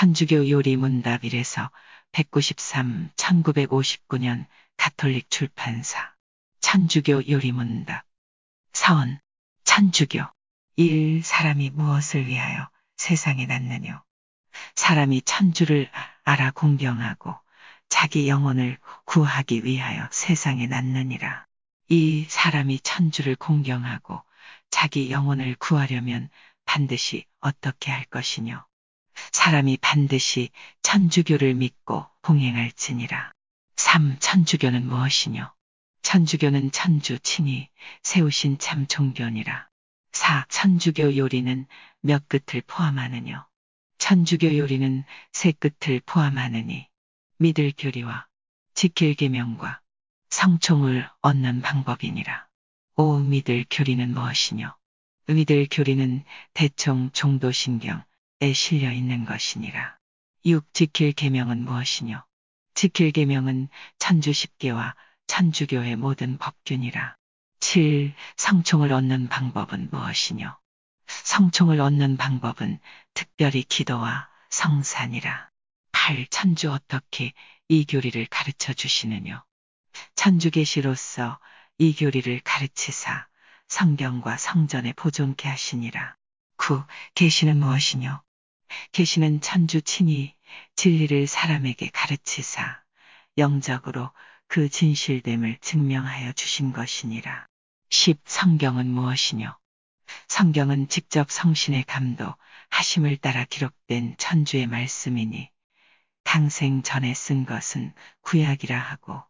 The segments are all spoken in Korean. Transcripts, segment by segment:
천주교 요리 문답 1에서 193, 1959년 가톨릭 출판사. 천주교 요리 문답. 선. 천주교. 1. 사람이 무엇을 위하여 세상에 났느뇨? 사람이 천주를 알아 공경하고 자기 영혼을 구하기 위하여 세상에 났느니라. 2. 사람이 천주를 공경하고 자기 영혼을 구하려면 반드시 어떻게 할 것이뇨? 사람이 반드시 천주교를 믿고 봉행할지니라. 3. 천주교는 무엇이뇨? 천주교는 천주 친히 세우신 참 종교니라. 4. 천주교 요리는 몇 끝을 포함하느뇨? 천주교 요리는 세 끝을 포함하느니 믿을 교리와 지킬 계명과 성총을 얻는 방법이니라. 5. 믿을 교리는 무엇이뇨? 믿을 교리는 대총 종도신경에 실려 있는 것이니라. 6. 지킬 계명은 무엇이뇨? 지킬 계명은 천주 십계와 천주교의 모든 법균이라. 7. 성총을 얻는 방법은 무엇이뇨? 성총을 얻는 방법은 특별히 기도와 성산이라. 8. 천주 어떻게 이 교리를 가르쳐 주시느뇨? 천주계시로서 이 교리를 가르치사 성경과 성전에 보존케 하시니라. 9. 계시는 무엇이뇨? 계시는 천주 친히 진리를 사람에게 가르치사 영적으로 그 진실됨을 증명하여 주신 것이니라. 10. 성경은 무엇이뇨? 성경은 직접 성신의 감도 하심을 따라 기록된 천주의 말씀이니 강생 전에 쓴 것은 구약이라 하고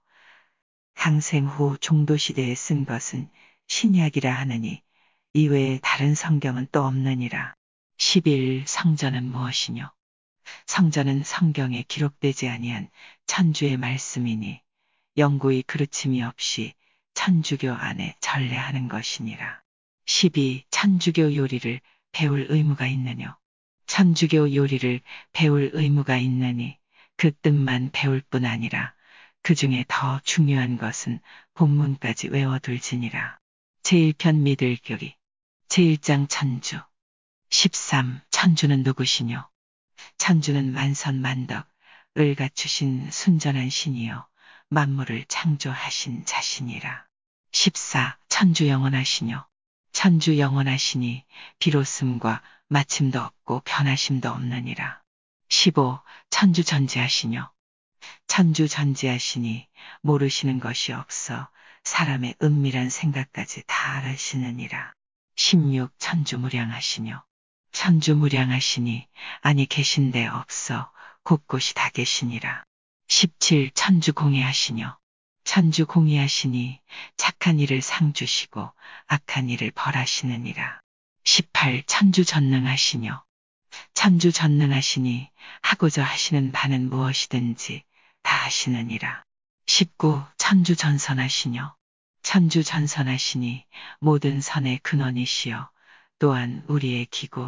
강생 후 종도시대에 쓴 것은 신약이라 하느니 이외에 다른 성경은 또 없느니라. 11. 성전은 무엇이뇨? 성전은 성경에 기록되지 아니한 천주의 말씀이니 영구히 그르침이 없이 천주교 안에 전례하는 것이니라. 12. 천주교 요리를 배울 의무가 있느뇨? 천주교 요리를 배울 의무가 있느니 그 뜻만 배울 뿐 아니라 그 중에 더 중요한 것은 본문까지 외워둘지니라. 제1편 믿을 교리. 제1장 천주. 13. 천주는 누구시뇨? 천주는 만선만덕을 갖추신 순전한 신이요 만물을 창조하신 자신이라. 14. 천주 영원하시뇨? 천주 영원하시니 비로씀과 마침도 없고 변하심도 없느니라. 15. 천주 전지하시뇨? 천주 전지하시니 모르시는 것이 없어 사람의 은밀한 생각까지 다 알으시느니라. 16. 천주 무량하시뇨? 천주 무량하시니 아니 계신 데 없어 곳곳이 다 계시니라. 17. 천주 공의하시뇨? 천주 공의하시니 착한 일을 상 주시고 악한 일을 벌하시느니라. 18. 천주 전능하시뇨? 천주 전능하시니 하고자 하시는 바는 무엇이든지 다 하시느니라. 19. 천주 전선하시뇨? 천주 전선하시니 모든 선의 근원이시여 또한 우리의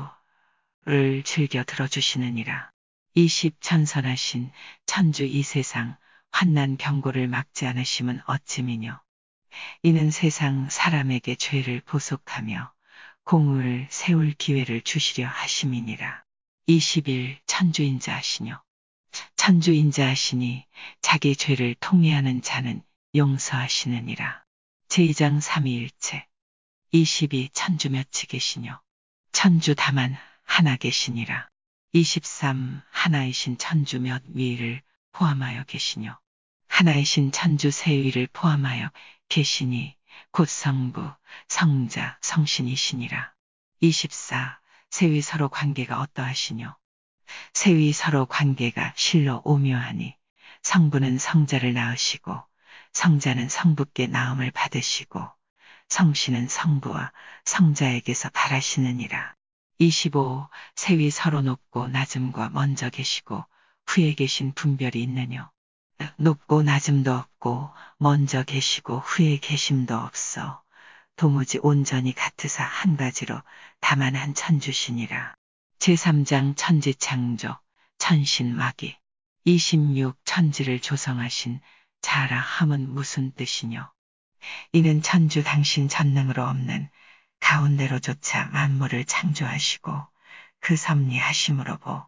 기고를 즐겨 들어주시느니라. 20. 천선하신 천주 이 세상 환난 병고를 막지 않으심은 어찌미뇨? 이는 세상 사람에게 죄를 보속하며 공을 세울 기회를 주시려 하심이니라. 21. 천주인자하시뇨? 천주인자하시니 자기 죄를 통회하는 자는 용서하시느니라. 제2장 삼위일체. 22. 천주 몇이 계시뇨? 천주 다만 하나 계시니라. 23. 하나이신 천주 몇 위를 포함하여 계시뇨? 하나이신 천주 세 위를 포함하여 계시니 곧 성부, 성자, 성신이시니라. 24. 세위 서로 관계가 어떠하시뇨? 세위 서로 관계가 실로 오묘하니 성부는 성자를 낳으시고 성자는 성부께 낳음을 받으시고 성신은 성부와 성자에게서 발하시느니라. 25. 세위 서로 높고 낮음과 먼저 계시고 후에 계신 분별이 있느뇨? 높고 낮음도 없고 먼저 계시고 후에 계심도 없어 도무지 온전히 같으사 한 가지로 다만 한 천주시니라. 제3장 천지창조, 천신마기. 26. 천지를 조성하신 자라 함은 무슨 뜻이뇨? 이는 천주 당신 전능으로 없는 가운데로조차 만물을 창조하시고 그 섭리하심으로 보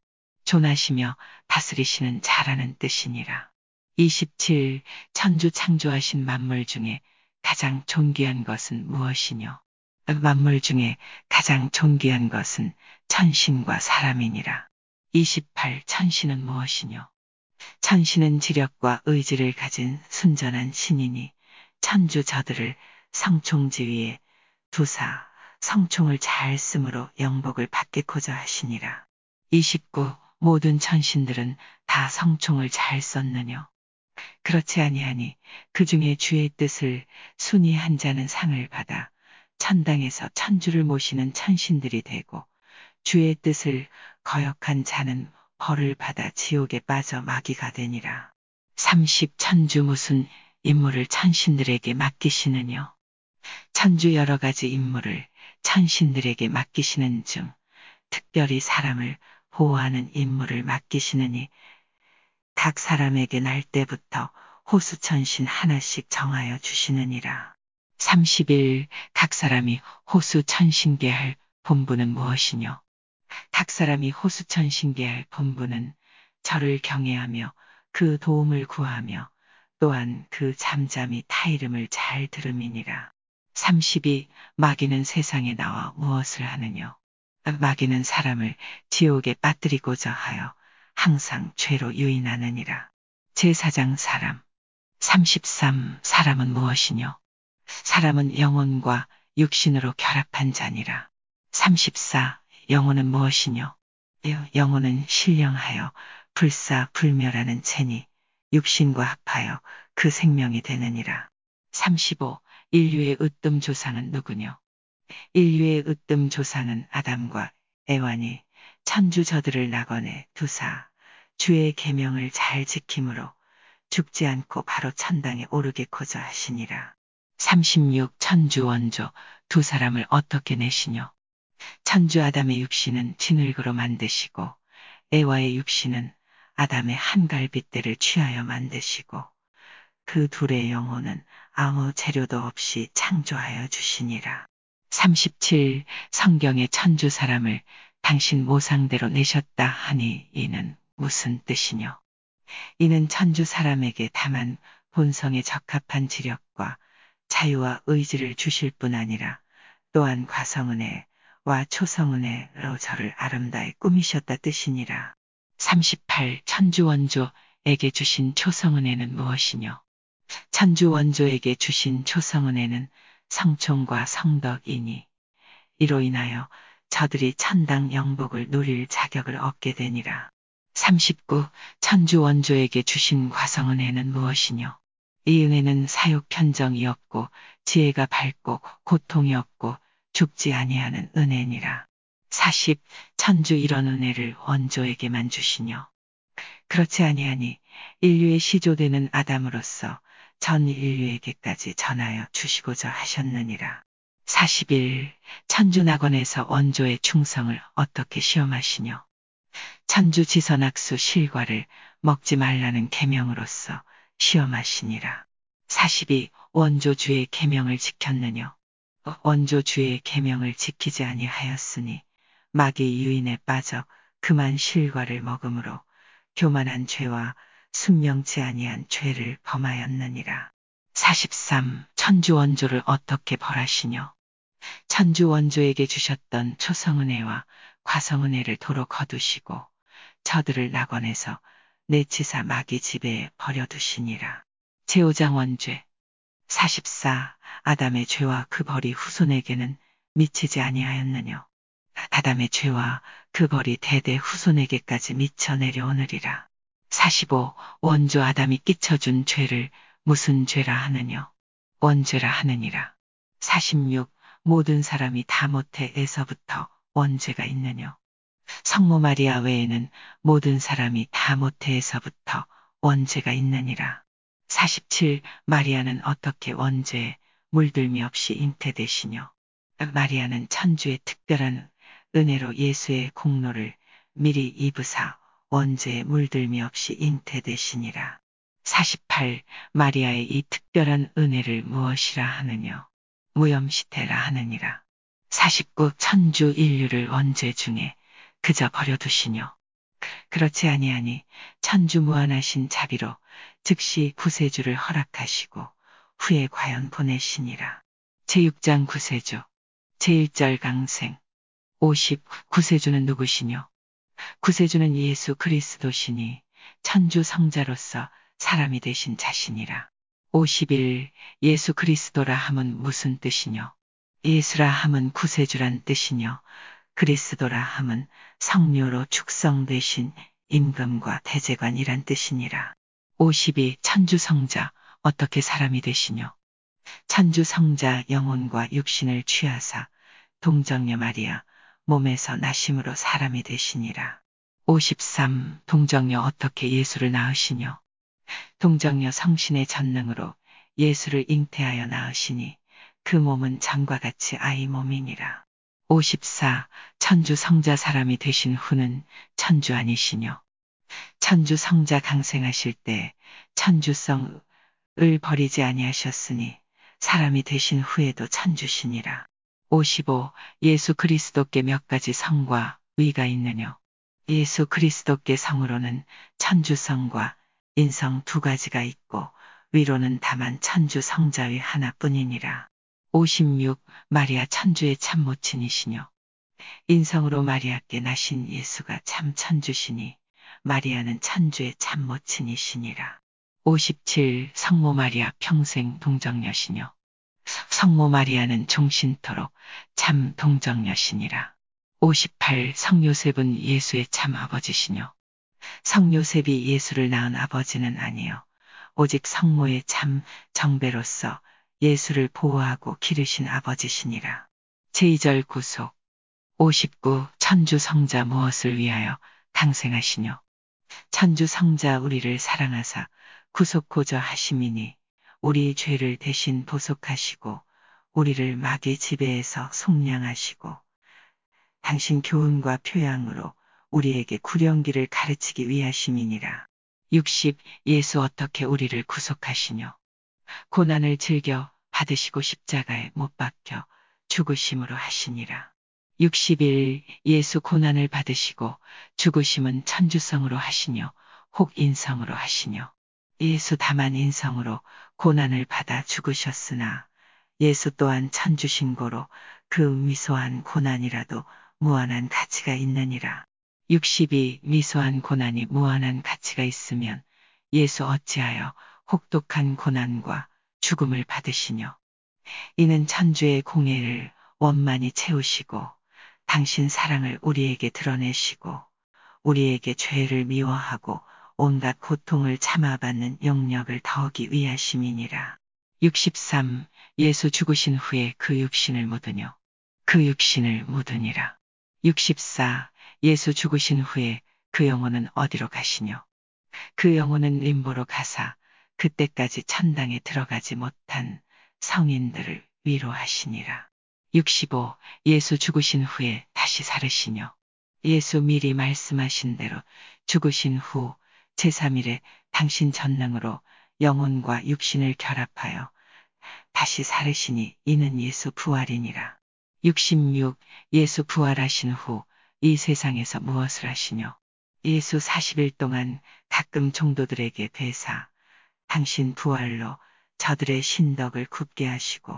존하시며 다스리시는 자라는 뜻이니라. 27. 천주 창조하신 만물 중에 가장 존귀한 것은 무엇이뇨? 만물 중에 가장 존귀한 것은 천신과 사람이니라. 28. 천신은 무엇이뇨? 천신은 지력과 의지를 가진 순전한 신이니 천주 저들을 성총지위에 두사 성총을 잘 쓰므로 영복을 받겠고자 하시니라. 29. 모든 천신들은 다 성총을 잘 썼느뇨? 그렇지 아니하니 그 중에 주의 뜻을 순히 한 자는 상을 받아 천당에서 천주를 모시는 천신들이 되고 주의 뜻을 거역한 자는 벌을 받아 지옥에 빠져 마귀가 되니라. 30. 천주 무슨 임무를 천신들에게 맡기시느뇨? 천주 여러 가지 임무를 천신들에게 맡기시는 중 특별히 사람을 보호하는 임무를 맡기시느니 각 사람에게 날 때부터 호수천신 하나씩 정하여 주시느니라. 31. 각 사람이 호수천신께 할 본분은 무엇이뇨? 각 사람이 호수천신께 할 본분은 저를 경외하며 그 도움을 구하며 또한 그 잠잠히 타 이름을 잘 들음이니라. 32. 마귀는 세상에 나와 무엇을 하느뇨? 마귀는 사람을 지옥에 빠뜨리고자 하여 항상 죄로 유인하느니라. 제사장 사람. 33. 사람은 무엇이뇨? 사람은 영혼과 육신으로 결합한 자니라. 34. 영혼은 무엇이뇨? 영혼은 신령하여 불사불멸하는 체니 육신과 합하여 그 생명이 되느니라. 35. 인류의 으뜸 조상은 누구뇨? 인류의 으뜸 조상은 아담과 에와니 천주 저들을 낙원에 두사 주의 계명을 잘 지킴으로 죽지 않고 바로 천당에 오르겠고자 하시니라. 36. 천주 원조 두 사람을 어떻게 내시뇨? 천주 아담의 육신은 진흙으로 만드시고 에와의 육신은 아담의 한갈빗대를 취하여 만드시고 그 둘의 영혼은 아무 재료도 없이 창조하여 주시니라. 37. 성경의 천주 사람을 당신 모상대로 내셨다 하니 이는 무슨 뜻이뇨? 이는 천주 사람에게 다만 본성에 적합한 지력과 자유와 의지를 주실 뿐 아니라 또한 과성은혜와 초성은혜로 저를 아름다이 꾸미셨다 뜻이니라. 38. 천주 원조에게 주신 초성은혜는 무엇이뇨? 천주 원조에게 주신 초성은혜는 성총과 성덕이니 이로 인하여 저들이 천당 영복을 누릴 자격을 얻게 되니라. 39. 천주 원조에게 주신 과성은혜는 무엇이뇨? 이 은혜는 사욕 편정이 없고 지혜가 밝고 고통이 없고 죽지 아니하는 은혜니라. 40. 천주 이런 은혜를 원조에게만 주시뇨? 그렇지 아니하니 인류의 시조되는 아담으로서 전 인류에게까지 전하여 주시고자 하셨느니라. 41. 천주 낙원에서 원조의 충성을 어떻게 시험하시뇨? 천주 지선악수 실과를 먹지 말라는 계명으로서 시험하시니라. 42. 원조주의 계명을 지켰느뇨? 원조주의 계명을 지키지 아니하였으니 마귀 유인에 빠져 그만 실과를 먹음으로 교만한 죄와 순명치 아니한 죄를 범하였느니라. 43. 천주 원조를 어떻게 벌하시뇨? 천주 원조에게 주셨던 초성은혜와 과성은혜를 도로 거두시고 저들을 낙원에서 내치사 마귀 지배에 버려두시니라. 제5장 원죄. 44. 아담의 죄와 그 벌이 후손에게는 미치지 아니하였느뇨? 아담의 죄와 그 벌이 대대 후손에게까지 미쳐 내려오느리라. 45. 원조 아담이 끼쳐준 죄를 무슨 죄라 하느뇨? 원죄라 하느니라. 46. 모든 사람이 다 모태에서부터 원죄가 있느뇨? 성모 마리아 외에는 모든 사람이 다 모태에서부터 원죄가 있느니라. 47. 마리아는 어떻게 원죄에 물들미 없이 잉태되시뇨? 마리아는 천주의 특별한 은혜로 예수의 공로를 미리 입으사 원죄에 물들미 없이 잉태되시니라. 48. 마리아의 이 특별한 은혜를 무엇이라 하느뇨? 무염시태라 하느니라. 49. 천주 인류를 원죄 중에 그저 버려두시뇨? 그렇지 아니하니 천주 무한하신 자비로 즉시 구세주를 허락하시고 후에 과연 보내시니라. 제6장 구세주 제1절 강생 50. 구세주는 누구시뇨? 구세주는 예수 그리스도시니 천주 성자로서 사람이 되신 자신이라. 51. 예수 그리스도라 함은 무슨 뜻이뇨? 예수라 함은 구세주란 뜻이뇨. 그리스도라 함은 성료로 축성되신 임금과 대제관이란 뜻이니라. 52. 천주 성자 어떻게 사람이 되시뇨? 천주 성자 영혼과 육신을 취하사 동정녀 마리아 몸에서 나심으로 사람이 되시니라. 53. 동정녀 어떻게 예수를 낳으시뇨? 동정녀 성신의 전능으로 예수를 잉태하여 낳으시니 그 몸은 전과 같이 아이 몸이니라. 54. 천주 성자 사람이 되신 후는 천주 아니시뇨? 천주 성자 강생하실 때 천주성을 버리지 아니하셨으니 사람이 되신 후에도 천주시니라. 55. 예수 그리스도께 몇 가지 성과 위가 있느뇨? 예수 그리스도께 성으로는 천주성과 인성 두 가지가 있고 위로는 다만 천주 성자의 하나뿐이니라. 56. 마리아 천주의 참 모친이시뇨? 인성으로 마리아께 나신 예수가 참 천주시니 마리아는 천주의 참 모친이시니라. 57. 성모 마리아 평생 동정녀시뇨? 성모 마리아는 종신토록 참 동정녀시니라. 58. 성요셉은 예수의 참 아버지시뇨? 성요셉이 예수를 낳은 아버지는 아니요 오직 성모의 참 정배로서 예수를 보호하고 기르신 아버지시니라. 제2절 구속 59. 천주 성자 무엇을 위하여 강생하시뇨? 천주 성자 우리를 사랑하사 구속고저 하심이니 우리 죄를 대신 보속하시고 우리를 마귀 지배에서 속량하시고 당신 교훈과 표양으로 우리에게 구령기를 가르치기 위하심이니라. 60. 예수 어떻게 우리를 구속하시뇨? 고난을 즐겨 받으시고 십자가에 못 박혀 죽으심으로 하시니라. 61. 예수 고난을 받으시고 죽으심은 천주성으로 하시뇨? 혹 인성으로 하시뇨? 예수 다만 인성으로 고난을 받아 죽으셨으나 예수 또한 천주신고로 그 미소한 고난이라도 무한한 가치가 있느니라. 62. 미소한 고난이 무한한 가치가 있으면 예수 어찌하여 혹독한 고난과 죽음을 받으시뇨? 이는 천주의 공예를 원만히 채우시고 당신 사랑을 우리에게 드러내시고 우리에게 죄를 미워하고 온갖 고통을 참아받는 영력을 더하기 위하심이니라. 63. 예수 죽으신 후에 그 육신을 묻으뇨? 그 육신을 묻으니라. 64. 예수 죽으신 후에 그 영혼은 어디로 가시뇨? 그 영혼은 림보로 가사 그때까지 천당에 들어가지 못한 성인들을 위로하시니라. 65. 예수 죽으신 후에 다시 살으시뇨? 예수 미리 말씀하신 대로 죽으신 후 제3일에 당신 전능으로 영혼과 육신을 결합하여 다시 살으시니 이는 예수 부활이니라. 66. 예수 부활하신 후 이 세상에서 무엇을 하시뇨? 예수 40일 동안 가끔 종도들에게 되사 당신 부활로 저들의 신덕을 굽게 하시고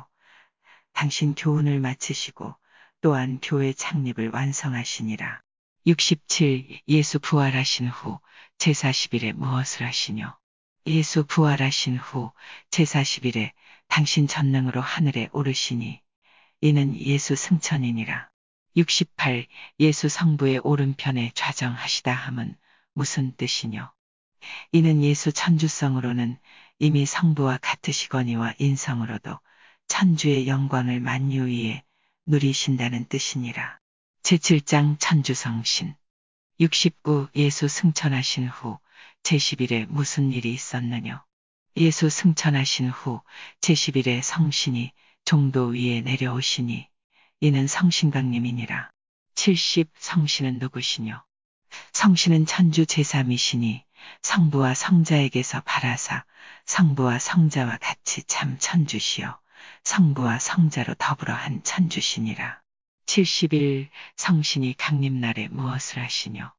당신 교훈을 마치시고 또한 교회 창립을 완성하시니라. 67. 예수 부활하신 후 제40일에 무엇을 하시뇨? 예수 부활하신 후 제40일에 당신 전능으로 하늘에 오르시니 이는 예수 승천이니라. 68. 예수 성부의 오른편에 좌정하시다 함은 무슨 뜻이뇨? 이는 예수 천주성으로는 이미 성부와 같으시거니와 인성으로도 천주의 영광을 만유 위에 누리신다는 뜻이니라. 제7장 천주성신 69. 예수 승천하신 후 제10일에 무슨 일이 있었느뇨? 예수 승천하신 후 제10일에 성신이 종도 위에 내려오시니 이는 성신강림이니라. 70. 성신은 누구시뇨? 성신은 천주 제3이시니 성부와 성자에게서 발하사 성부와 성자와 같이 참 천주시요 성부와 성자로 더불어 한 천주시니라. 71. 성신이 강림날에 무엇을 하시뇨?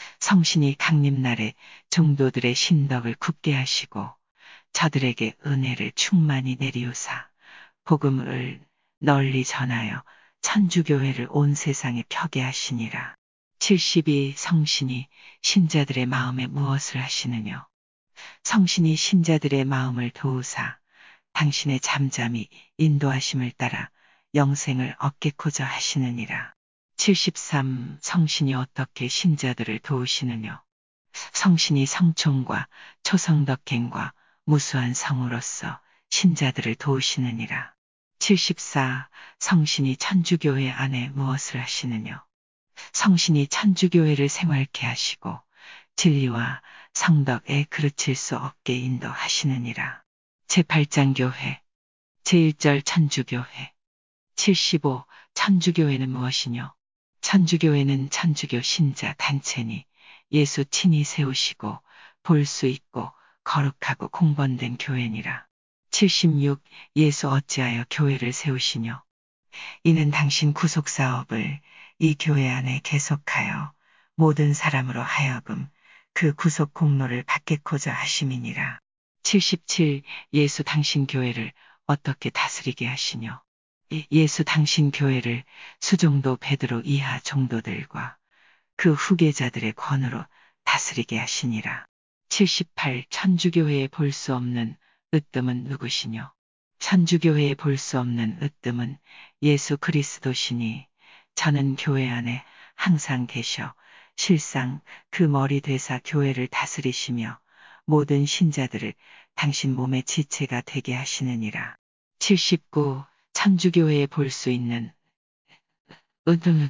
성신이 강림날에 종도들의 신덕을 굳게 하시고 저들에게 은혜를 충만히 내리우사 복음을 널리 전하여 천주교회를 온 세상에 펴게 하시니라. 72. 성신이 신자들의 마음에 무엇을 하시느냐. 성신이 신자들의 마음을 도우사 당신의 잠잠히 인도하심을 따라 영생을 얻겠고자 하시느니라. 73. 성신이 어떻게 신자들을 도우시느냐. 성신이 성총과 초성덕행과 무수한 성으로서 신자들을 도우시느니라. 74. 성신이 천주교회 안에 무엇을 하시느냐. 성신이 천주교회를 생활케 하시고 진리와 성덕에 그르칠 수 없게 인도하시느니라. 제8장 교회 제1절 천주교회 75. 천주교회는 무엇이뇨? 천주교회는 천주교 신자 단체니 예수 친히 세우시고 볼 수 있고 거룩하고 공번된 교회니라. 76. 예수 어찌하여 교회를 세우시뇨? 이는 당신 구속사업을 이 교회 안에 계속하여 모든 사람으로 하여금 그 구속 공로를 받겠고자 하심이니라. 77. 예수 당신 교회를 어떻게 다스리게 하시뇨? 예수 당신 교회를 수종도 베드로 이하 종도들과 그 후계자들의 권으로 다스리게 하시니라. 78. 천주교회에 볼 수 없는 으뜸은 누구시뇨? 천주교회에 볼 수 없는 으뜸은 예수 그리스도시니 저는 교회 안에 항상 계셔 실상 그 머리 되사 교회를 다스리시며 모든 신자들을 당신 몸의 지체가 되게 하시느니라. 79. 천주교회에 볼 수 있는 으뜸은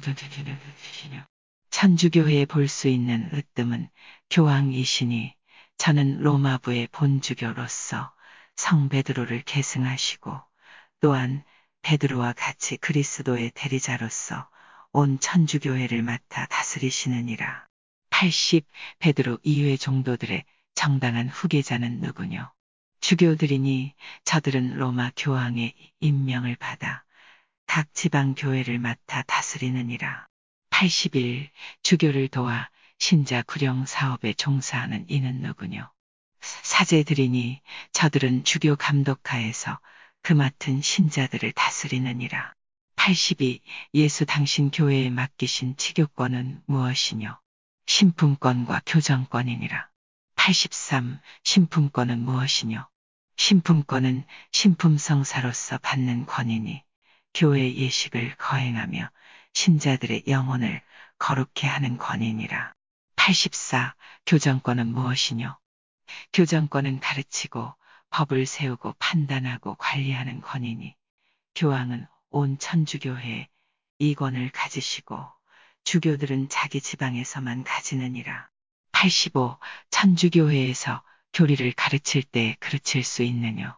천주교회에 볼 수 있는 으뜸은 교황이시니 저는 로마부의 본주교로서 성 베드로를 계승하시고 또한 베드로와 같이 그리스도의 대리자로서 온 천주교회를 맡아 다스리시느니라. 80. 베드로 이외 종도들의 정당한 후계자는 누구뇨? 주교들이니 저들은 로마 교황의 임명을 받아 각 지방 교회를 맡아 다스리느니라. 81. 주교를 도와 신자 구령 사업에 종사하는 이는 누구뇨? 사제들이니 저들은 주교 감독하에서 그 맡은 신자들을 다스리느니라. 82. 예수 당신 교회에 맡기신 치교권은 무엇이뇨? 신품권과 교정권이니라. 83. 신품권은 무엇이뇨? 신품권은 신품성사로서 받는 권이니 교회 예식을 거행하며 신자들의 영혼을 거룩해 하는 권이니라. 84. 교정권은 무엇이뇨? 교정권은 가르치고 법을 세우고 판단하고 관리하는 권이니 교황은 온 천주교회에 이 권을 가지시고 주교들은 자기 지방에서만 가지느니라. 85. 천주교회에서 교리를 가르칠 때 그르칠 수 있느뇨?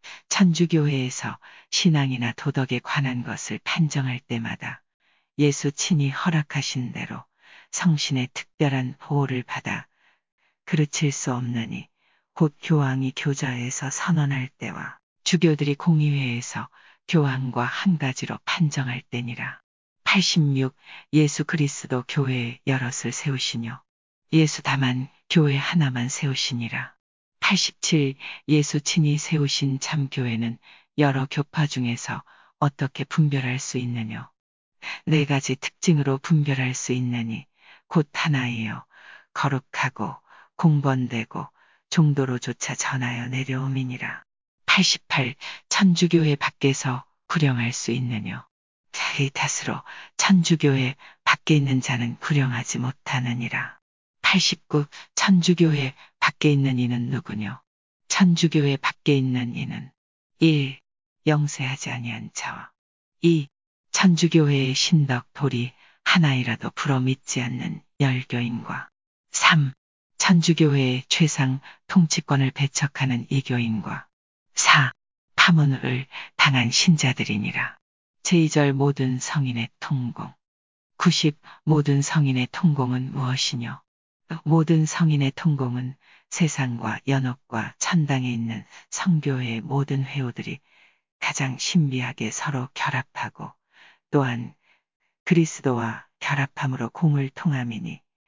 천주교회에서 신앙이나 도덕에 관한 것을 판정할 때마다 예수 친히 허락하신 대로 성신의 특별한 보호를 받아 그르칠 수 없느니 곧 교황이 교저에서 선언할 때와 주교들이 공의회에서 교황과 한 가지로 판정할 때니라. 86. 예수 그리스도 교회에 여럿을 세우시뇨? 예수 다만 교회 하나만 세우시니라. 87. 예수 친히 세우신 참 교회는 여러 교파 중에서 어떻게 분별할 수 있느뇨? 네 가지 특징으로 분별할 수 있느니 곧 하나이요. 거룩하고 공번되고 종도로조차 전하여 내려옴이니라. 88. 천주교회 밖에서 구령할 수 있느뇨? 자기 탓으로 천주교회 밖에 있는 자는 구령하지 못하느니라. 89. 천주교회 밖에 있는 이는 누구뇨? 천주교회 밖에 있는 이는 1. 영세하지 아니한 자와 2. 천주교회의 신덕 돌이 하나이라도 불어 믿지 않는 열교인과 3. 천주교회의 최상 통치권을 배척하는 이교인과 4. 파문을 당한 신자들이니라. 제2절 모든 성인의 통공 90. 모든 성인의 통공은 무엇이뇨? 모든 성인의 통공은 세상과 연옥과 천당에 있는 성교회의 모든 회오들이 가장 신비하게 서로 결합하고 또한 그리스도와 결합함으로 공을 통함이니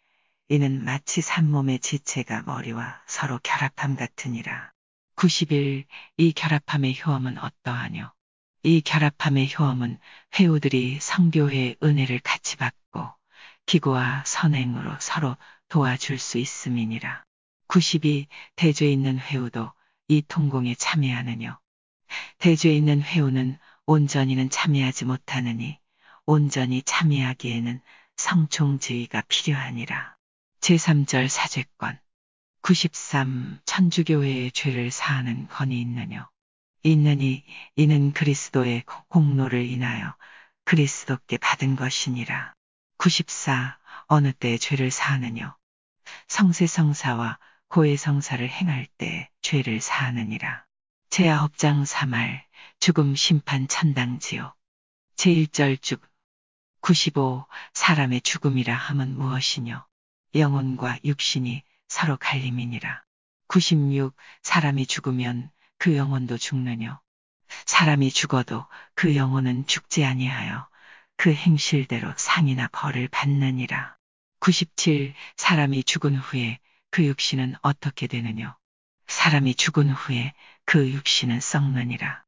이는 마치 산몸의 지체가 머리와 서로 결합함 같으니라. 90일 이 결합함의 효험은 어떠하뇨? 이 결합함의 효험은 회우들이 성교회의 은혜를 같이 받고 기구와 선행으로 서로 도와줄 수 있음이니라. 92 대죄 있는 회우도 이 통공에 참여하느뇨? 대죄 있는 회우는 온전히는 참여하지 못하느니 온전히 참여하기에는 성총지의가 필요하니라. 제3절 사죄권 93 천주교회의 죄를 사하는 건이 있느뇨? 있느니 이는 그리스도의 공로를 인하여 그리스도께 받은 것이니라. 94 어느 때 죄를 사하느뇨? 성세성사와 고해성사를 행할 때 죄를 사하느니라. 제9장 3할 죽음 심판 천당지옥 제1절 죽 95 사람의 죽음이라 함은 무엇이뇨? 영혼과 육신이 서로 갈림이니라. 96 사람이 죽으면 그 영혼도 죽느뇨? 사람이 죽어도 그 영혼은 죽지 아니하여 그 행실대로 상이나 벌을 받느니라. 97 사람이 죽은 후에 그 육신은 어떻게 되느뇨? 사람이 죽은 후에 그 육신은 썩느니라.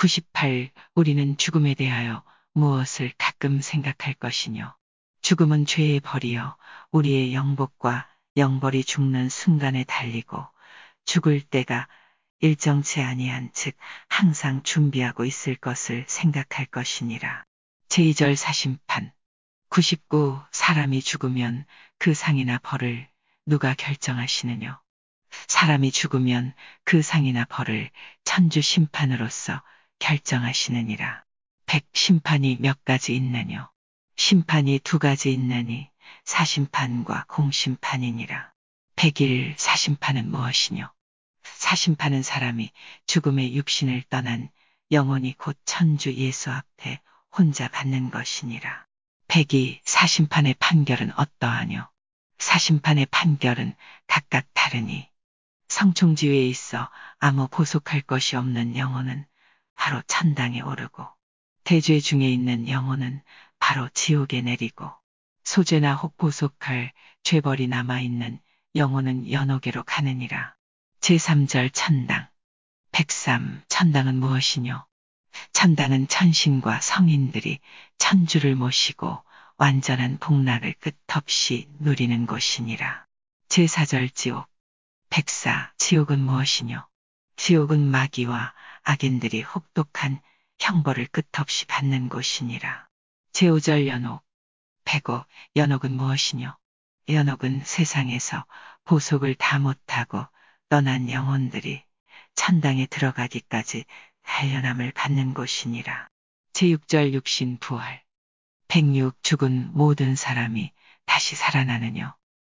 98 우리는 죽음에 대하여 무엇을 가끔 생각할 것이뇨? 죽음은 죄의 벌이요 우리의 영복과 영벌이 죽는 순간에 달리고 죽을 때가 일정치 아니한 즉 항상 준비하고 있을 것을 생각할 것이니라. 제2절 사심판 99 사람이 죽으면 그 상이나 벌을 누가 결정하시느뇨? 사람이 죽으면 그 상이나 벌을 천주 심판으로서 결정하시느니라. 100 심판이 몇 가지 있느뇨? 심판이 두 가지 있느니 사심판과 공심판이니라. 101 사심판은 무엇이뇨? 사심판은 사람이 죽음의 육신을 떠난 영혼이 곧 천주 예수 앞에 혼자 받는 것이니라. 102 사심판의 판결은 어떠하뇨? 사심판의 판결은 각각 다르니 성총지위에 있어 아무 보속할 것이 없는 영혼은 바로 천당에 오르고 대죄 중에 있는 영혼은 바로 지옥에 내리고 소죄나 혹 보속할 죄벌이 남아있는 영혼은 연옥에로 가느니라. 제3절 천당 103 천당은 무엇이뇨? 천당은 천신과 성인들이 천주를 모시고 완전한 복락을 끝없이 누리는 곳이니라. 제4절 지옥 104 지옥은 무엇이뇨? 지옥은 마귀와 악인들이 혹독한 형벌을 끝없이 받는 곳이니라. 제5절 연옥 105 연옥은 무엇이뇨? 연옥은 세상에서 보속을 다 못하고 떠난 영혼들이 천당에 들어가기까지 단련함을 받는 곳이니라. 제6절 육신 부활 106 죽은 모든 사람이 다시 살아나느뇨?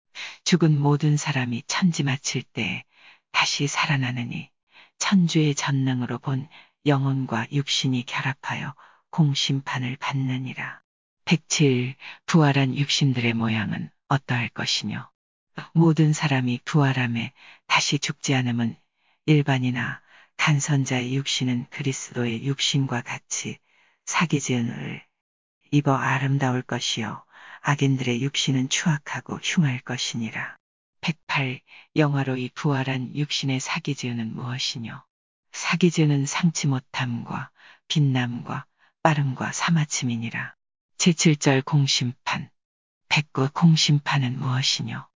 죽은 모든 사람이 천지 마칠 때에 다시 살아나느니 천주의 전능으로 본 영혼과 육신이 결합하여 공심판을 받느니라. 107 부활한 육신들의 모양은 어떠할 것이뇨? 모든 사람이 부활함에 다시 죽지 않음은 일반이나 간선자의 육신은 그리스도의 육신과 같이 사기지은 을 입어 아름다울 것이요 악인들의 육신은 추악하고 흉할 것이니라. 108 영화로이 부활한 육신의 사기지은은 무엇이뇨? 사기지은은 상치 못함과 빛남과 빠름과 사마침이니라. 제7절 공심판 109 공심판은 무엇이뇨?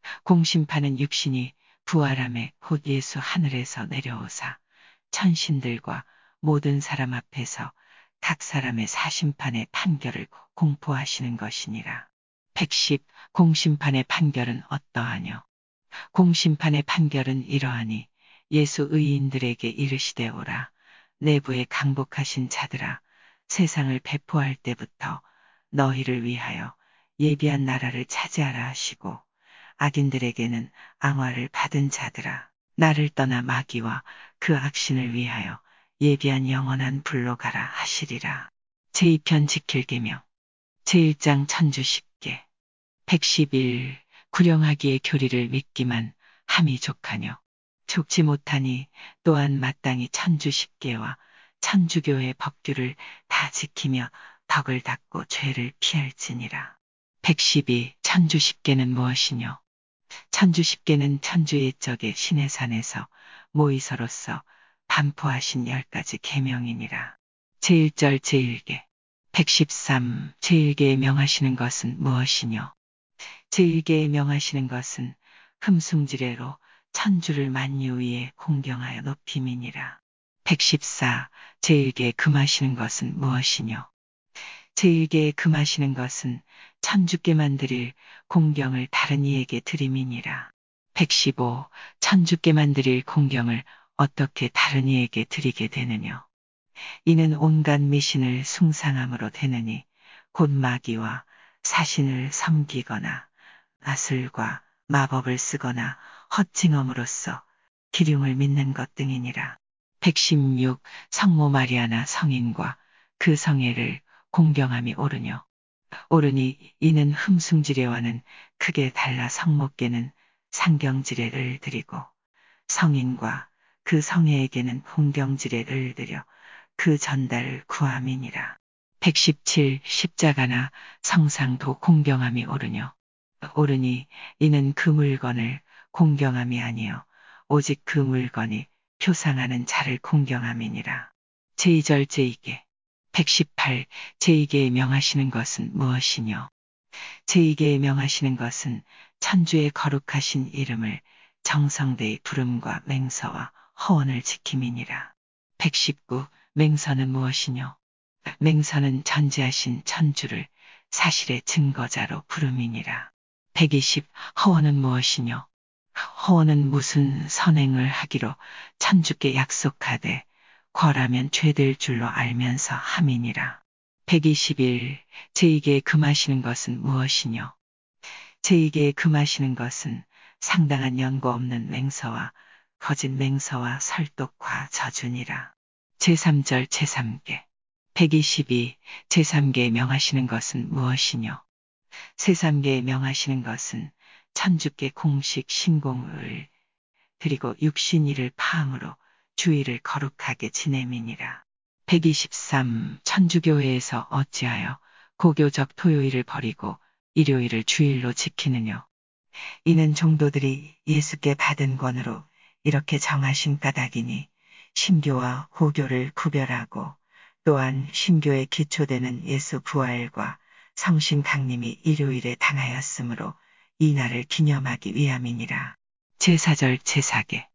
공심판은 육신이 부활함에 곧 예수 하늘에서 내려오사 천신들과 모든 사람 앞에서 각 사람의 사심판의 판결을 공포하시는 것이니라. 110 공심판의 판결은 어떠하뇨? 공심판의 판결은 이러하니 예수 의인들에게 이르시되 오라. 내부에 강복하신 자들아 세상을 배포할 때부터 너희를 위하여 예비한 나라를 차지하라 하시고 악인들에게는 앙화를 받은 자들아 나를 떠나 마귀와 그 악신을 위하여 예비한 영원한 불로 가라 하시리라. 제2편 지킬 계명 제1장 천주 십계 111 구령하기의 교리를 믿기만 함이 족하뇨. 족지 못하니 또한 마땅히 천주 십계와 천주교의 법규를 다 지키며 덕을 닦고 죄를 피할지니라. 112 천주 십계는 무엇이뇨? 천주 10개는 천주 옛적의 신의 산에서 모이서로서 반포하신 10가지 계명이니라. 제1절 제1개 113 제1계에 명하시는 것은 무엇이뇨? 제1계에 명하시는 것은 흠숭지례로 천주를 만유 위에 공경하여 높임이니라. 114 제1계에 금하시는 것은 무엇이뇨? 제1계에 금하시는 것은 천주께만 드릴 공경을 다른 이에게 드림이니라. 115 천주께만 드릴 공경을 어떻게 다른 이에게 드리게 되느뇨? 이는 온갖 미신을 숭상함으로 되느니 곧 마귀와 사신을 섬기거나 마술과 마법을 쓰거나 헛징험으로써 기륭을 믿는 것 등이니라. 116 성모 마리아나 성인과 그 성애를 공경함이 옳으뇨. 옳으니 이는 흠숭지례와는 크게 달라. 성모께는 상경지례를 드리고 성인과 그 성애에게는 공경지례를 드려 그 전달을 구함이니라. 117 십자가나 성상도 공경함이 옳으뇨. 옳으니 이는 그 물건을 공경함이 아니요 오직 그 물건이 표상하는 자를 공경함이니라. 제2절 제2계 118 제2계에 명하시는 것은 무엇이뇨? 제2계에 명하시는 것은 천주의 거룩하신 이름을 정성되이 부름과 맹서와 허언을 지킴이니라. 119 맹서는 무엇이뇨? 맹서는 전지하신 천주를 사실의 증거자로 부름이니라. 120 허언은 무엇이뇨? 허언은 무슨 선행을 하기로 천주께 약속하되 거라면 죄될 줄로 알면서 함이니라. 121 제2계에 금하시는 것은 무엇이뇨? 제2계에 금하시는 것은 상당한 연고 없는 맹서와 거짓 맹서와 설독과 저주니라. 제3절 제3계 122 제3계에 명하시는 것은 무엇이뇨? 제3계에 명하시는 것은 천주께 공식 신공을 그리고 육신이를 파함으로 주의를 거룩하게 지냄이니라. 123 천주교회에서 어찌하여 고교적 토요일을 버리고 일요일을 주일로 지키느뇨? 이는 종도들이 예수께 받은 권으로 이렇게 정하신 까닭이니 신교와 호교를 구별하고 또한 신교에 기초되는 예수 부활과 성신 강림이 일요일에 당하였으므로 이 날을 기념하기 위함이니라. 제4절 제4계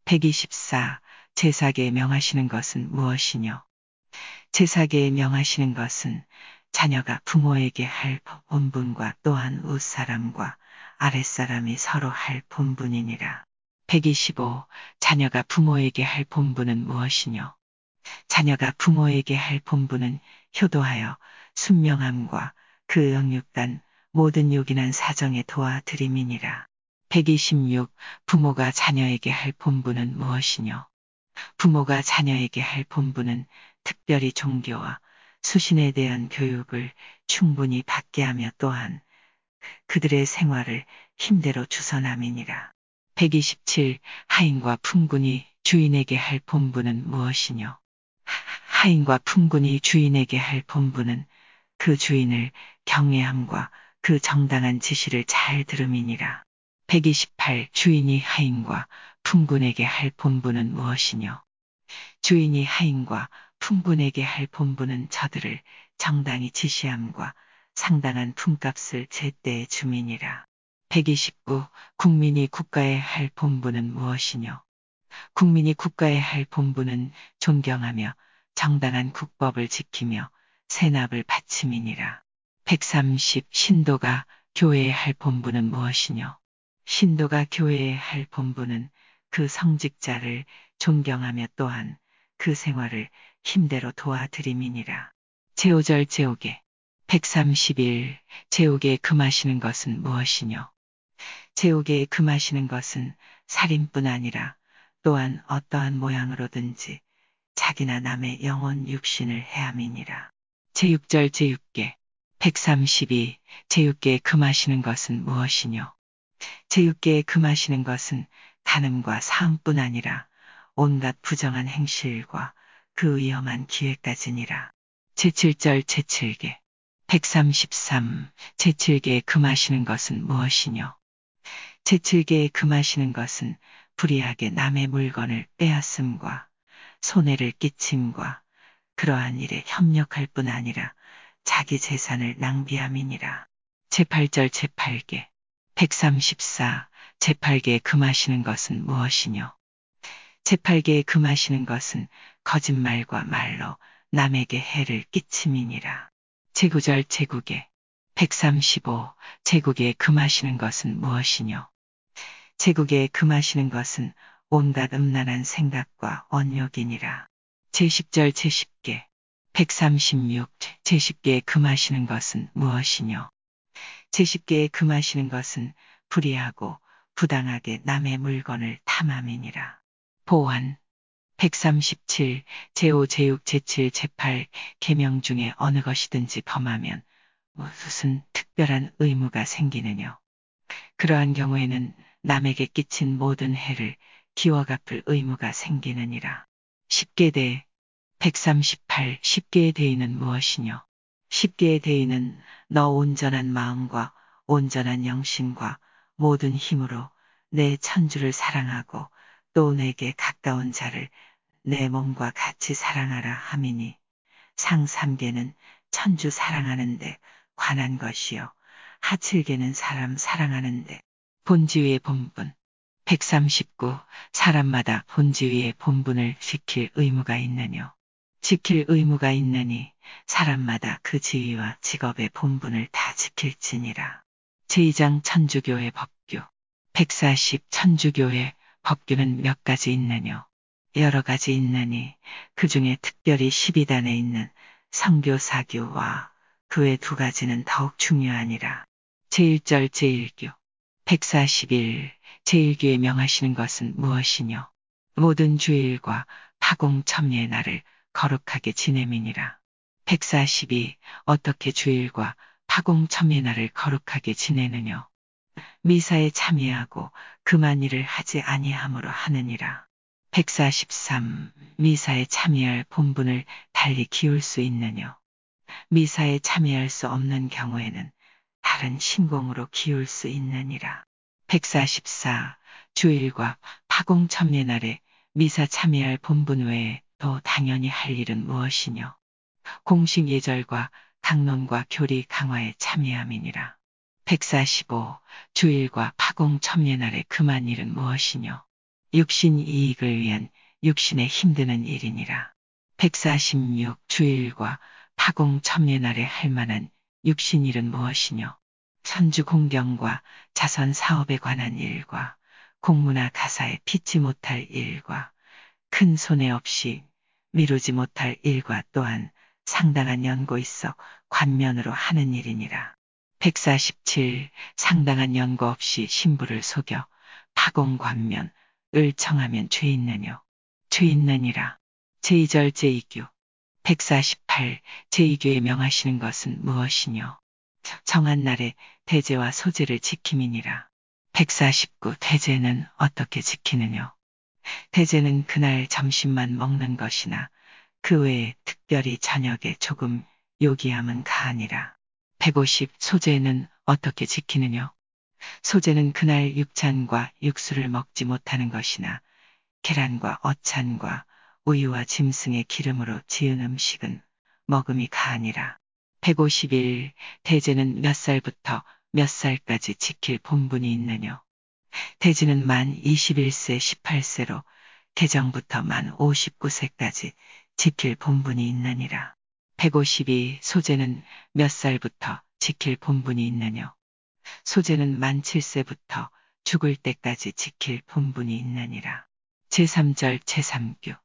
124 제4계에 명하시는 것은 무엇이뇨? 제4계에 명하시는 것은 자녀가 부모에게 할 본분과 또한 윗사람과 아랫사람이 서로 할 본분이니라. 125 자녀가 부모에게 할 본분은 무엇이뇨? 자녀가 부모에게 할 본분은 효도하여 순명함과 그 영육간 모든 요긴한 사정에 도와드림이니라. 126 부모가 자녀에게 할 본분은 무엇이뇨? 부모가 자녀에게 할 본분은 특별히 종교와 수신에 대한 교육을 충분히 받게 하며 또한 그들의 생활을 힘대로 주선함이니라. 127 하인과 품군이 주인에게 할 본분은 무엇이뇨? 하인과 품군이 주인에게 할 본분은 그 주인을 경외함과 그 정당한 지시를 잘 들음이니라. 128 주인이 하인과 품군에게 할 본분은 무엇이뇨? 주인이 하인과 품군에게 할 본분은 저들을 정당히 지시함과 상당한 품값을 제때에 줌이니라. 129 국민이 국가에 할 본분은 무엇이뇨? 국민이 국가에 할 본분은 존경하며 정당한 국법을 지키며 세납을 바침이니라. 130 신도가 교회에 할 본분은 무엇이뇨? 신도가 교회에 할 본분은 그 성직자를 존경하며 또한 그 생활을 힘대로 도와드림이니라. 제5절 제5계 131 제5계에 금하시는 것은 무엇이뇨? 제5계에 금하시는 것은 살인뿐 아니라 또한 어떠한 모양으로든지 자기나 남의 영혼 육신을 해함이니라. 제6절 제6계 132 제6계에 금하시는 것은 무엇이뇨? 제6계에 금하시는 것은 간음과 사음뿐 아니라 온갖 부정한 행실과 그 위험한 기회까지니라. 제7절 제7계 133 제7계에 금하시는 것은 무엇이뇨? 제7계에 금하시는 것은 불의하게 남의 물건을 빼앗음과 손해를 끼침과 그러한 일에 협력할 뿐 아니라 자기 재산을 낭비함이니라. 제8절 제8계 134 제8계에 금하시는 것은 무엇이뇨? 제8계에 금하시는 것은 거짓말과 말로 남에게 해를 끼침이니라. 제9절 제9계 135 제9계에 금하시는 것은 무엇이뇨? 제9계에 금하시는 것은 온갖 음란한 생각과 언욕이니라. 제10절 제10계 136 제10계에 금하시는 것은 무엇이뇨? 제10계에 금하시는 것은 불의하고 부당하게 남의 물건을 탐함이니라. 보완 137 제5 제6 제7 제8 계명 중에 어느 것이든지 범하면 무슨 특별한 의무가 생기느뇨? 그러한 경우에는 남에게 끼친 모든 해를 기워 갚을 의무가 생기느니라. 10계 대 138 10계의 대의는 무엇이뇨? 10계의 대의는 너 온전한 마음과 온전한 영신과 모든 힘으로 내 천주를 사랑하고 또 내게 가까운 자를 내 몸과 같이 사랑하라 함이니 상 3계는 천주 사랑하는데 관한 것이요. 하 7계는 사람 사랑하는데 본지위의 본분 139 사람마다 본지위의 본분을 지킬 의무가 있느뇨. 지킬 의무가 있느니 사람마다 그 지위와 직업의 본분을 다 지킬지니라. 제2장 천주교의 법규 140 천주교의 법규는 몇 가지 있느뇨? 여러 가지 있느니 그 중에 특별히 12단에 있는 성교사규와 그 외 2가지는 더욱 중요하니라. 제1절 제1규 141 제1규에 명하시는 것은 무엇이뇨? 모든 주일과 파공천례의 날을 거룩하게 지냄이니라. 142 어떻게 주일과 파공천례의 날을 거룩하게 지내느뇨? 미사에 참여하고 금한 일을 하지 아니함으로 하느니라. 143 미사에 참여할 본분을 달리 키울 수 있느뇨? 미사에 참여할 수 없는 경우에는 다른 신공으로 키울 수 있느니라. 144 주일과 파공천례 날에 미사 참여할 본분 외에 또 당연히 할 일은 무엇이뇨? 공식 예절과 강론과 교리 강화에 참여함이니라. 145 주일과 파공천례 날에 금한 일은 무엇이뇨? 육신 이익을 위한 육신에 힘드는 일이니라. 146 주일과 파공천례 날에 할 만한 육신 일은 무엇이뇨? 천주 공경과 자선 사업에 관한 일과 공무나 가사에 피치 못할 일과 큰 손해 없이 미루지 못할 일과 또한 상당한 연고 있어 관면으로 하는 일이니라. 147 상당한 연고 없이 신부를 속여 파공관면을 청하면 죄 있느뇨? 죄 있느니라. 제2절 제2규 148 제2규에 명하시는 것은 무엇이뇨? 정한 날에 대제와 소제를 지킴이니라. 149 대제는 어떻게 지키느뇨? 대제는 그날 점심만 먹는 것이나 그 외에 특별히 저녁에 조금 요기함은 가하니라. 150 소제는 어떻게 지키느뇨? 소제는 그날 육찬과 육수를 먹지 못하는 것이나 계란과 어찬과 우유와 짐승의 기름으로 지은 음식은 먹음이 가하니라. 151 대제는 몇 살부터 몇 살까지 지킬 본분이 있느뇨? 대제는 만 21세 18세로 개정부터 만 59세까지 지킬 본분이 있느니라. 152 소제는 몇 살부터 지킬 본분이 있느뇨? 소제는 만 7세부터 죽을 때까지 지킬 본분이 있느니라. 제3절 제3규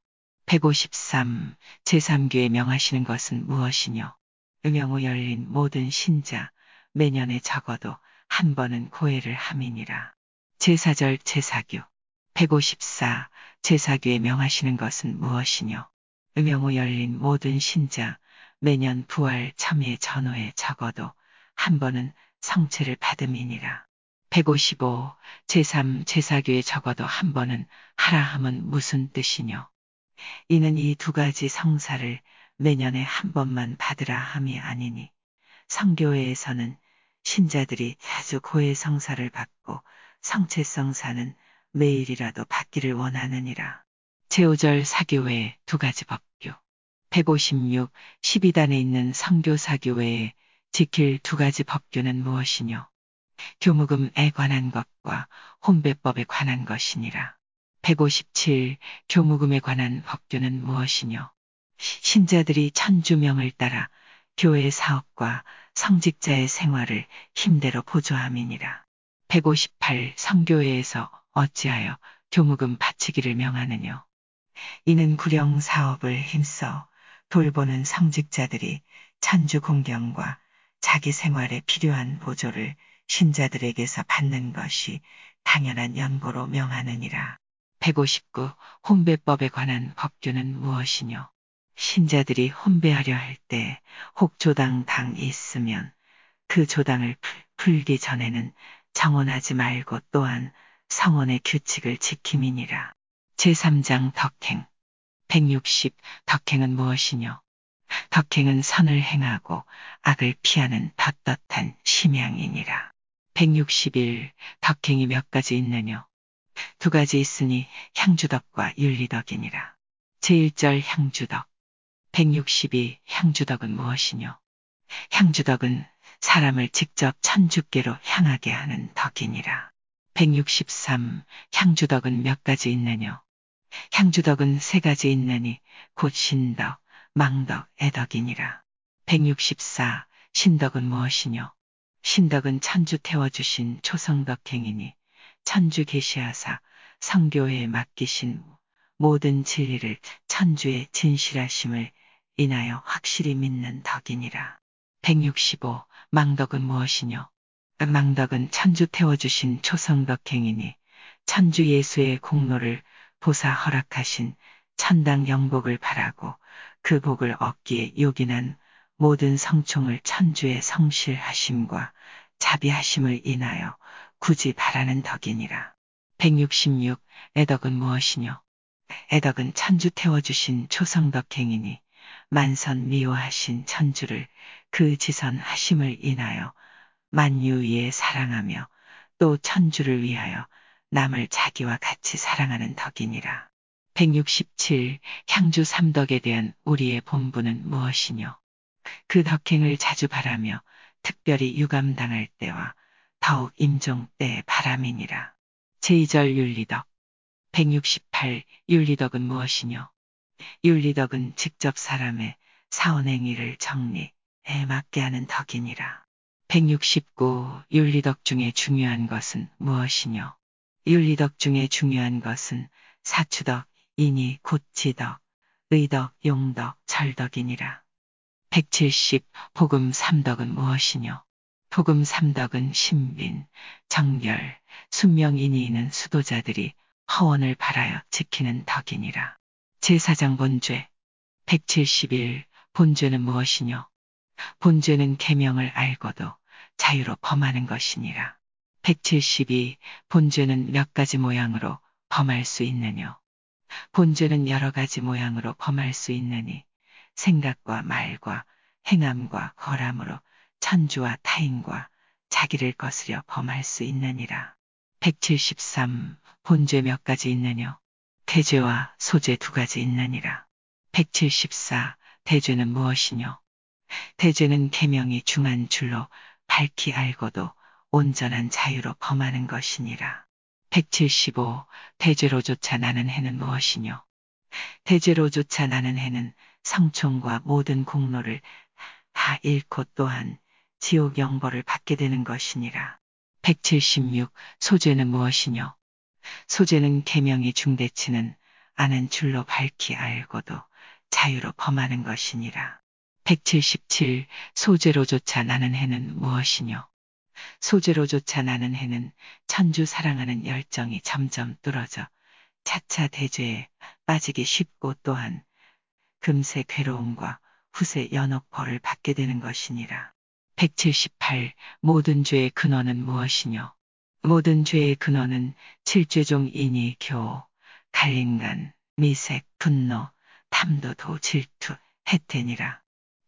153 제3규에 명하시는 것은 무엇이뇨? 음영후 열린 모든 신자 매년에 적어도 한 번은 고해를 함이니라. 제4절 제4규 154 제4규에 명하시는 것은 무엇이뇨? 음영후 열린 모든 신자 매년 부활 첨예 전후에 적어도 한 번은 성체를 받음이니라. 155 제3 제4규에 적어도 한 번은 하라 함은 무슨 뜻이뇨? 이는 이 2가지 성사를 매년에 한 번만 받으라 함이 아니니 성교회에서는 신자들이 자주 고해 성사를 받고 성체성사는 매일이라도 받기를 원하느니라. 제5절 사교 외에 두 가지 법규. 156. 12단에 있는 성교사교 외에 지킬 두 가지 법규는 무엇이뇨? 교무금에 관한 것과 혼배법에 관한 것이니라. 157. 교무금에 관한 법규는 무엇이뇨? 신자들이 천주명을 따라 교회 사업과 성직자의 생활을 힘대로 보조함이니라. 158. 성교회에서 어찌하여 교무금 바치기를 명하느뇨? 이는 구령 사업을 힘써 돌보는 성직자들이 천주 공경과 자기 생활에 필요한 보조를 신자들에게서 받는 것이 당연한 연고로 명하느니라. 159. 혼배법에 관한 법규는 무엇이뇨? 신자들이 혼배하려 할 때 혹 조당이 있으면 그 조당을 풀기 전에는 정혼하지 말고 또한 성혼의 규칙을 지킴이니라. 제3장 덕행. 160. 덕행은 무엇이뇨? 덕행은 선을 행하고 악을 피하는 떳떳한 심양이니라. 161. 덕행이 몇 가지 있느뇨? 두 가지 있으니 향주덕과 윤리덕이니라. 제1절 향주덕. 162. 향주덕은 무엇이뇨? 향주덕은 사람을 직접 천주께로 향하게 하는 덕이니라. 163. 향주덕은 몇 가지 있느뇨? 향주덕은 세 가지 있느니 곧 신덕, 망덕, 애덕이니라. 164. 신덕은 무엇이뇨? 신덕은 천주 태워주신 초성덕행이니 천주 계시하사 성교회에 맡기신 모든 진리를 천주의 진실하심을 인하여 확실히 믿는 덕이니라. 165. 망덕은 무엇이뇨? 망덕은 천주 태워주신 초성덕행이니 천주 예수의 공로를 보사 허락하신 천당 영복을 바라고 그 복을 얻기에 요긴한 모든 성총을 천주의 성실하심과 자비하심을 인하여 굳이 바라는 덕이니라. 166. 애덕은 무엇이뇨? 애덕은 천주 태워주신 초성덕행이니 만선 미워하신 천주를 그 지선하심을 인하여 만유 위에 사랑하며 또 천주를 위하여 남을 자기와 같이 사랑하는 덕이니라. 167. 향주 삼덕에 대한 우리의 본분은 무엇이뇨? 그 덕행을 자주 바라며 특별히 유감당할 때와 더욱 임종 때의 바람이니라. 제2절 윤리덕. 168. 윤리덕은 무엇이뇨? 윤리덕은 직접 사람의 사원행위를 정리에 맞게 하는 덕이니라. 169. 윤리덕 중에 중요한 것은 무엇이뇨? 윤리덕 중에 중요한 것은 사추덕, 인이 곧 지덕, 의덕, 용덕, 절덕이니라. 170. 복음 삼덕은 무엇이뇨? 복음 삼덕은 신빈, 정결, 순명인이 있는 수도자들이 허원을 바라여 지키는 덕이니라. 제4장 본죄. 171. 본죄는 무엇이뇨? 본죄는 계명을 알고도 자유로 범하는 것이니라. 172. 본죄는 몇 가지 모양으로 범할 수 있느뇨? 본죄는 여러 가지 모양으로 범할 수 있느니 생각과 말과 행함과 거람으로 천주와 타인과 자기를 거스려 범할 수 있느니라. 173. 본죄 몇 가지 있느뇨? 대죄와 소죄 두 가지 있느니라. 174. 대죄는 무엇이뇨? 대죄는 계명이 중한 줄로 밝히 알고도 온전한 자유로 범하는 것이니라. 175. 대죄로조차 나는 해는 무엇이뇨? 대죄로조차 나는 해는 성총과 모든 공로를 다 잃고 또한 지옥 영벌을 받게 되는 것이니라. 176. 소죄는 무엇이뇨? 소죄는 계명이 중대치는 않은 줄로 밝히 알고도 자유로 범하는 것이니라. 177. 소죄로조차 나는 해는 무엇이뇨? 소죄로조차 나는 해는 천주 사랑하는 열정이 점점 뚫어져 차차 대죄에 빠지기 쉽고 또한 금세 괴로움과 후세 연옥 벌을 받게 되는 것이니라. 178. 모든 죄의 근원은 무엇이뇨? 모든 죄의 근원은 칠죄종 인의 교, 갈림간, 미색, 분노, 탐도, 도, 질투, 해태니라.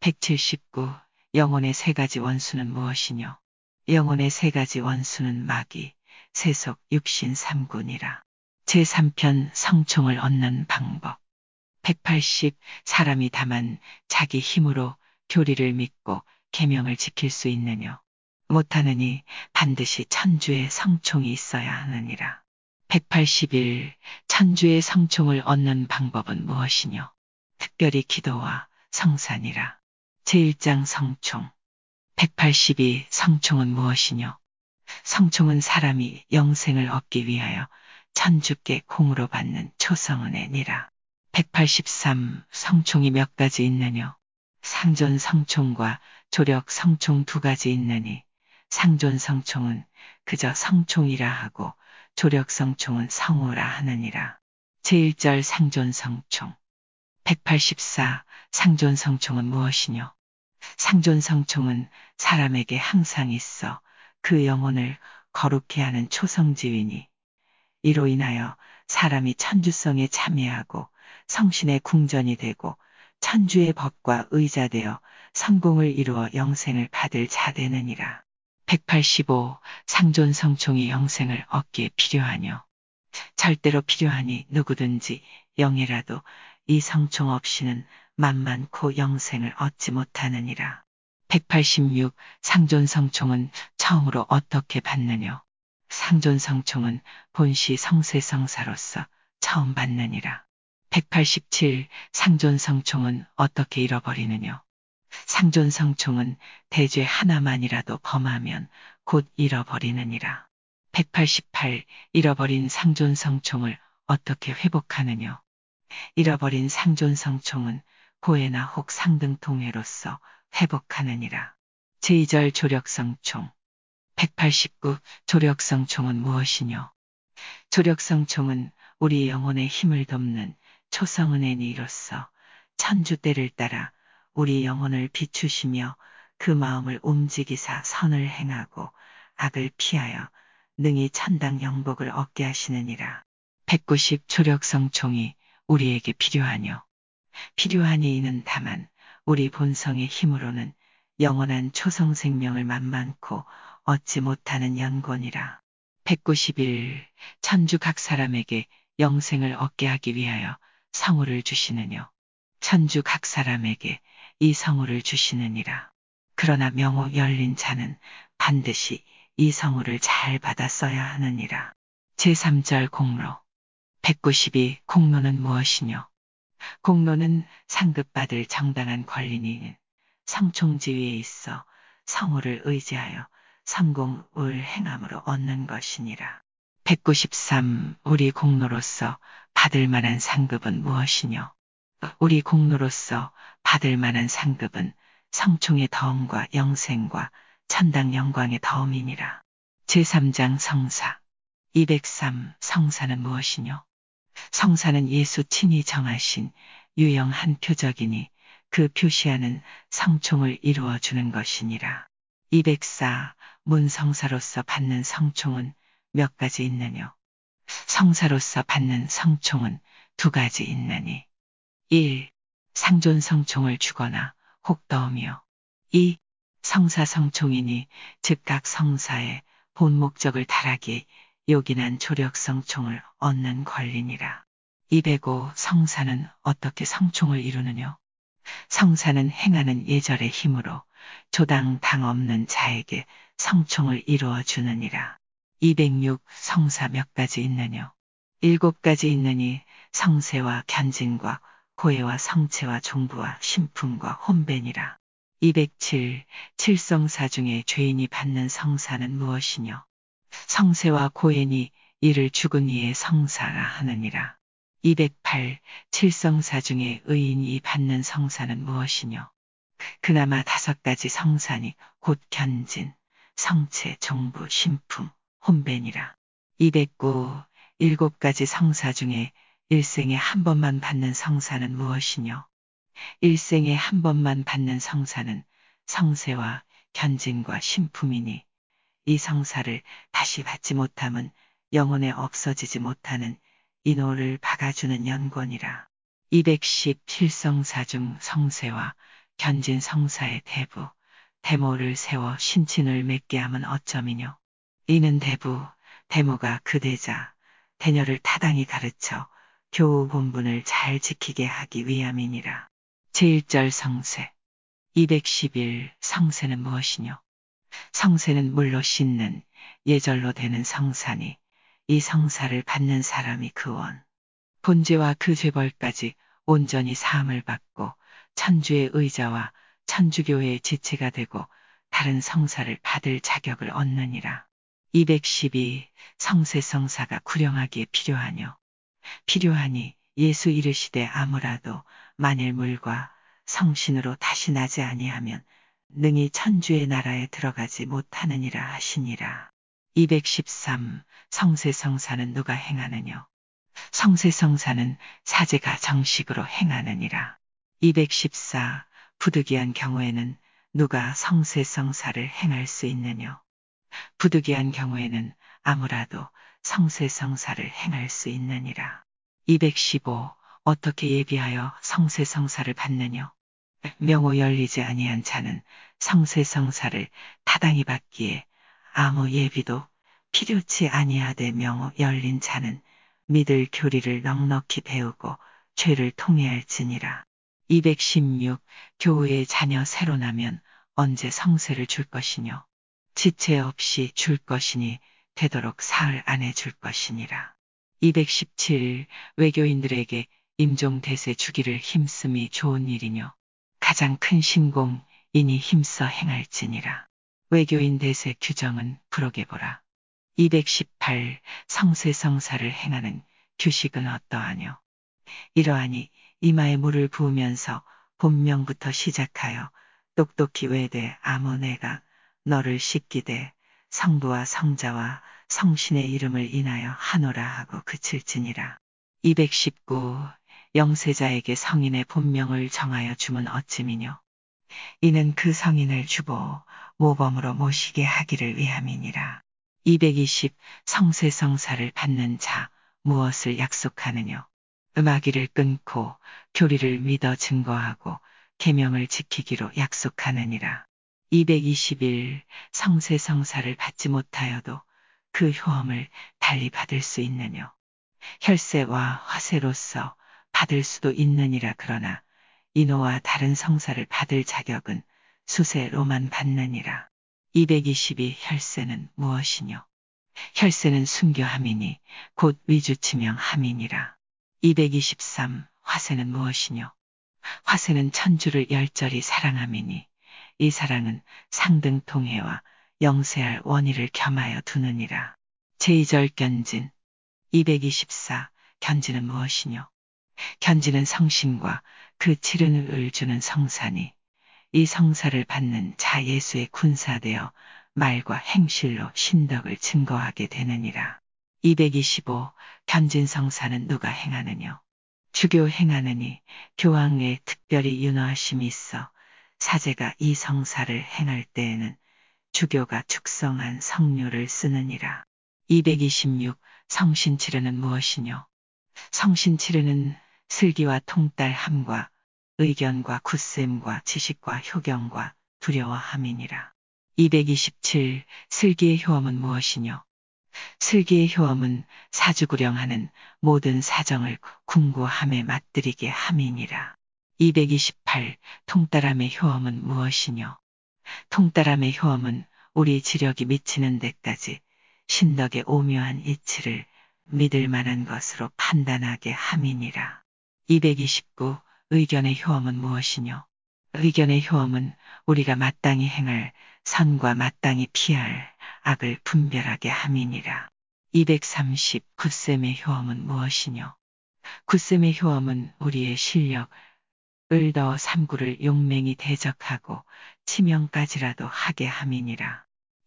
179. 영혼의 세 가지 원수는 무엇이뇨? 영혼의 세 가지 원수는 마귀, 세속 육신 삼군이라. 제3편 성총을 얻는 방법. 180. 사람이 다만 자기 힘으로 교리를 믿고 계명을 지킬 수 있느뇨. 못하느니 반드시 천주의 성총이 있어야 하느니라. 181. 천주의 성총을 얻는 방법은 무엇이뇨? 특별히 기도와 성산이라. 제1장 성총. 182. 성총은 무엇이뇨? 성총은 사람이 영생을 얻기 위하여 천주께 공으로 받는 초성은혜니라. 183. 성총이 몇 가지 있느뇨? 상존 성총과 조력 성총 두 가지 있느니 상존 성총은 그저 성총이라 하고 조력 성총은 성호라 하느니라. 제1절 상존 성총. 184. 상존 성총은 무엇이뇨? 상존 성총은 사람에게 항상 있어 그 영혼을 거룩해 하는 초성지위니 이로 인하여 사람이 천주성에 참여하고 성신의 궁전이 되고 천주의 법과 의자되어 성공을 이루어 영생을 받을 자 되느니라. 185. 상존 성총이 영생을 얻기에 필요하뇨? 절대로 필요하니 누구든지 영이라도 이 성총 없이는 만만코 영생을 얻지 못하느니라. 186. 상존 성총은 처음으로 어떻게 받느뇨? 상존 성총은 본시 성세성사로서 처음 받느니라. 187. 상존 성총은 어떻게 잃어버리느뇨? 상존 성총은 대죄 하나만이라도 범하면 곧 잃어버리느니라. 188. 잃어버린 상존 성총을 어떻게 회복하느뇨? 잃어버린 상존 성총은 고해나 혹 상등통해로서 회복하느니라. 제2절 조력성총. 189. 조력성총은 무엇이뇨? 조력성총은 우리 영혼의 힘을 돕는 초성은혜니로서 천주 때를 따라 우리 영혼을 비추시며 그 마음을 움직이사 선을 행하고 악을 피하여 능히 천당 영복을 얻게 하시느니라. 190. 조력성총이 우리에게 필요하뇨? 필요하니 이는 다만 우리 본성의 힘으로는 영원한 초성생명을 만만코 얻지 못하는 연곤이라. 191. 천주 각 사람에게 영생을 얻게 하기 위하여 성호를 주시느뇨? 천주 각 사람에게 이 성호를 주시느니라. 그러나 명호 열린 자는 반드시 이 성호를 잘 받아 써야 하느니라. 제3절 공로. 192. 공로는 무엇이뇨? 공로는 상급받을 정당한 권리니 성총지위에 있어 성호를 의지하여 성공을 행함으로 얻는 것이니라. 193. 우리 공로로서 받을 만한 상급은 무엇이뇨? 우리 공로로서 받을 만한 상급은 성총의 덕음과 영생과 천당 영광의 덕음이니라. 제3장 성사. 203. 성사는 무엇이뇨? 성사는 예수 친히 정하신 유영한 표적이니 그 표시하는 성총을 이루어 주는 것이니라. 204. 문성사로서 받는 성총은 몇 가지 있느뇨? 성사로서 받는 성총은 두 가지 있느니 1. 상존 성총을 주거나 혹 덕음이요. 2. 성사 성총이니 즉각 성사의 본 목적을 달하기 요긴한 조력 성총을 얻는 권리니라. 205. 성사는 어떻게 성총을 이루느뇨? 성사는 행하는 예절의 힘으로 조당 당 없는 자에게 성총을 이루어 주느니라. 206. 성사 몇 가지 있느뇨? 7가지 있느니 성세와 견진과 고해와 성체와 종부와 신품과 혼배니라. 207. 칠성사 중에 죄인이 받는 성사는 무엇이뇨? 성세와 고해니 이를 죽은 이의 성사라 하느니라. 208. 칠성사 중에 의인이 받는 성사는 무엇이뇨? 그나마 5가지 성사니 곧 견진, 성체, 종부, 신품, 혼배니라. 209. 7가지 성사 중에 일생에 한 번만 받는 성사는 무엇이뇨? 일생에 한 번만 받는 성사는 성세와 견진과 신품이니 이 성사를 다시 받지 못함은 영혼에 없어지지 못하는 인호를 박아주는 연권이라. 210. 칠성사 중 성세와 견진 성사의 대부, 대모를 세워 신친을 맺게 함은 어쩌미뇨? 이는 대부, 대모가 그대자 대녀를 타당히 가르쳐 교우 본분을 잘 지키게 하기 위함이니라. 제1절 성세 211 성세는 무엇이뇨? 성세는 물로 씻는 예절로 되는 성사니 이 성사를 받는 사람이 그 원, 본죄와 그 죄벌까지 온전히 사함을 받고 천주의 의자와 천주교회의 지체가 되고 다른 성사를 받을 자격을 얻느니라. 212 성세성사가 구령하기에 필요하뇨. 필요하니 예수 이르시되 아무라도 만일 물과 성신으로 다시 나지 아니하면 능히 천주의 나라에 들어가지 못하느니라 하시니라. 213 성세성사는 누가 행하느뇨? 성세성사는 사제가 정식으로 행하느니라. 214 부득이한 경우에는 누가 성세성사를 행할 수 있느뇨? 부득이한 경우에는 아무라도 성세성사를 행할 수 있느니라. 215 어떻게 예비하여 성세성사를 받느뇨? 명호 열리지 아니한 자는 성세성사를 타당히 받기에 아무 예비도 필요치 아니하되 명호 열린 자는 믿을 교리를 넉넉히 배우고 죄를 통회할지니라. 216 교우의 자녀 새로 나면 언제 성세를 줄 것이뇨? 지체 없이 줄 것이니 되도록 사흘 안에 줄 것이니라. 217 외교인들에게 임종 대세 주기를 힘쓰이 좋은 일이뇨. 가장 큰 신공이니 힘써 행할지니라. 외교인 대세 규정은 부록에 보라. 218 성세성사를 행하는 규식은 어떠하뇨? 이러하니 이마에 물을 부으면서 본명부터 시작하여 똑똑히 외되 아무 내가 너를 씻기되 성부와 성자와 성신의 이름을 인하여 하노라 하고 그칠지니라. 219 영세자에게 성인의 본명을 정하여 주면 어찌미뇨? 이는 그 성인을 주보 모범으로 모시게 하기를 위함이니라. 220 성세성사를 받는 자 무엇을 약속하느뇨? 음악이를 끊고 교리를 믿어 증거하고 계명을 지키기로 약속하느니라. 221 성세성사를 받지 못하여도 그 효험을 달리 받을 수 있느뇨? 혈세와 화세로서 받을 수도 있느니라. 그러나 인호와 다른 성사를 받을 자격은 수세로만 받느니라. 222 혈세는 무엇이뇨? 혈세는 순교함이니 곧 위주치명함이니라. 223 화세는 무엇이뇨? 화세는 천주를 열절히 사랑함이니 이 사랑은 상등통해와 영세할 원의를 겸하여 두느니라. 제2절 견진 224 견진은 무엇이뇨? 견진은 성신과 그 치른을 주는 성사니 이 성사를 받는 자 예수의 군사되어 말과 행실로 신덕을 증거하게 되느니라. 225 견진 성사는 누가 행하느뇨? 주교 행하느니 교황에 특별히 윤허하심이 있어 사제가 이 성사를 행할 때에는 주교가 축성한 성료를 쓰느니라. 226 성신 치르는 무엇이뇨? 성신 치르는 슬기와 통달함과 의견과 굳셈과 지식과 효경과 두려워함이니라. 227 슬기의 효험은 무엇이뇨? 슬기의 효험은 사주구령하는 모든 사정을 궁구함에 맞들이게 함이니라. 228 통달함의 효험은 무엇이뇨? 통달함의 효험은 우리 지력이 미치는 데까지 신덕의 오묘한 이치를 믿을 만한 것으로 판단하게 함이니라. 229 의견의 효험은 무엇이뇨? 의견의 효험은 우리가 마땅히 행할 선과 마땅히 피할 악을 분별하게 함이니라. 230 굳셈의 효험은 무엇이뇨? 굳셈의 효험은 우리의 실력을 더 삼구를 용맹히 대적하고 치명까지라도 하게 함이니라.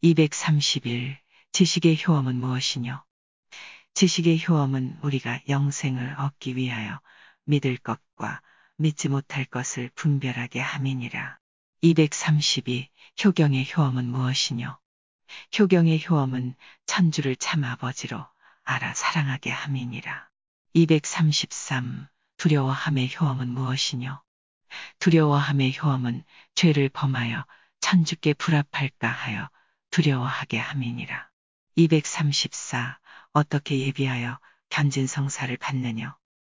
231 지식의 효험은 무엇이뇨? 지식의 효험은 우리가 영생을 얻기 위하여 믿을 것과 믿지 못할 것을 분별하게 함이니라. 232 효경의 효험은 무엇이뇨? 효경의 효험은 천주를 참 아버지로 알아 사랑하게 함이니라. 233 두려워함의 효험은 무엇이뇨? 두려워함의 효험은 죄를 범하여 천주께 불합할까 하여 두려워하게 함이니라. 234. 어떻게 예비하여 견진성사를 받느냐.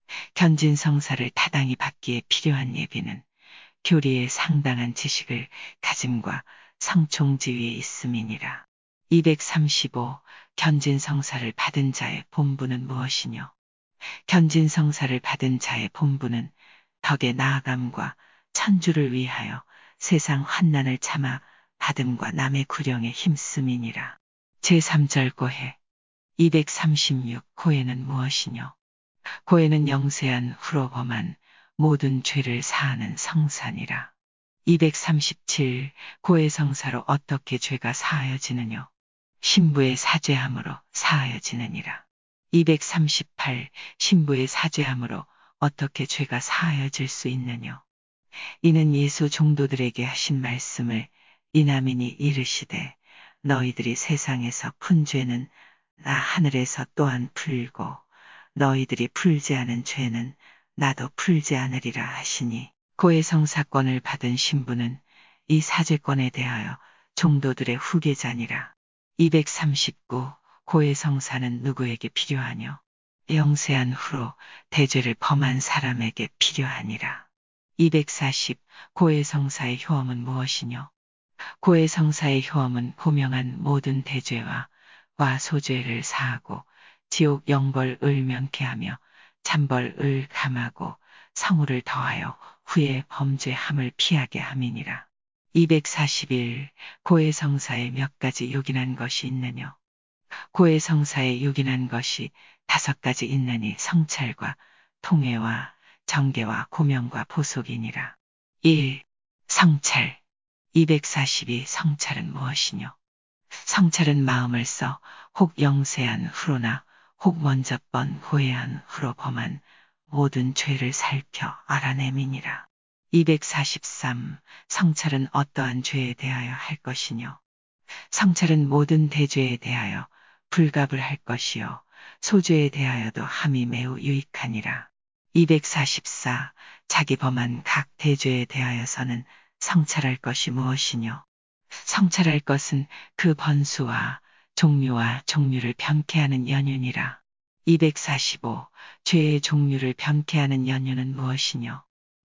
견진성사를 타당히 받기에 필요한 예비는 교리의 상당한 지식을 가짐과 성총지위에 있음이니라. 235. 견진성사를 받은 자의 본분은 무엇이뇨? 견진성사를 받은 자의 본분은 덕의 나아감과 천주를 위하여 세상 환난을 참아 받음과 남의 구령에 힘씀이니라. 제3절 고해. 236. 고해는 무엇이뇨? 고해는 영세한 후로 범한 모든 죄를 사하는 성사니라. 237. 고해 성사로 어떻게 죄가 사하여지느뇨? 신부의 사죄함으로 사하여지느니라. 238. 신부의 사죄함으로 어떻게 죄가 사하여질 수 있느뇨? 이는 예수 종도들에게 하신 말씀을 이남인이 이르시되 너희들이 세상에서 푼 죄는 나 하늘에서 또한 풀고 너희들이 풀지 않은 죄는 나도 풀지 않으리라 하시니 고해성사권을 받은 신부는 이 사죄권에 대하여 종도들의 후계자니라. 239. 고해성사는 누구에게 필요하뇨? 영세한 후로 대죄를 범한 사람에게 필요하니라. 240. 고해성사의 효험은 무엇이뇨? 고해성사의 효험은 고명한 모든 대죄와 소죄를 사하고 지옥 영벌을 면케하며 참벌을 감하고 성우를 더하여 후에 범죄함을 피하게 함이니라. 241. 고해성사에 몇 가지 요긴한 것이 있느뇨? 고해성사에 요긴한 것이 5가지 있나니 성찰과 통회와 정계와 고명과 보속이니라. 1. 성찰. 242. 성찰은 무엇이뇨? 성찰은 마음을 써 혹 영세한 후로나 혹 먼저 번 고해한 후로 범한 모든 죄를 살펴 알아냄이니라. 243. 성찰은 어떠한 죄에 대하여 할 것이뇨? 성찰은 모든 대죄에 대하여 불갑을 할 것이요 소죄에 대하여도 함이 매우 유익하니라. 244. 자기 범한 각 대죄에 대하여서는 성찰할 것이 무엇이뇨? 성찰할 것은 그 번수와 종류와 종류를 변케하는 연륜이라. 245. 죄의 종류를 변케하는 연륜은 무엇이뇨?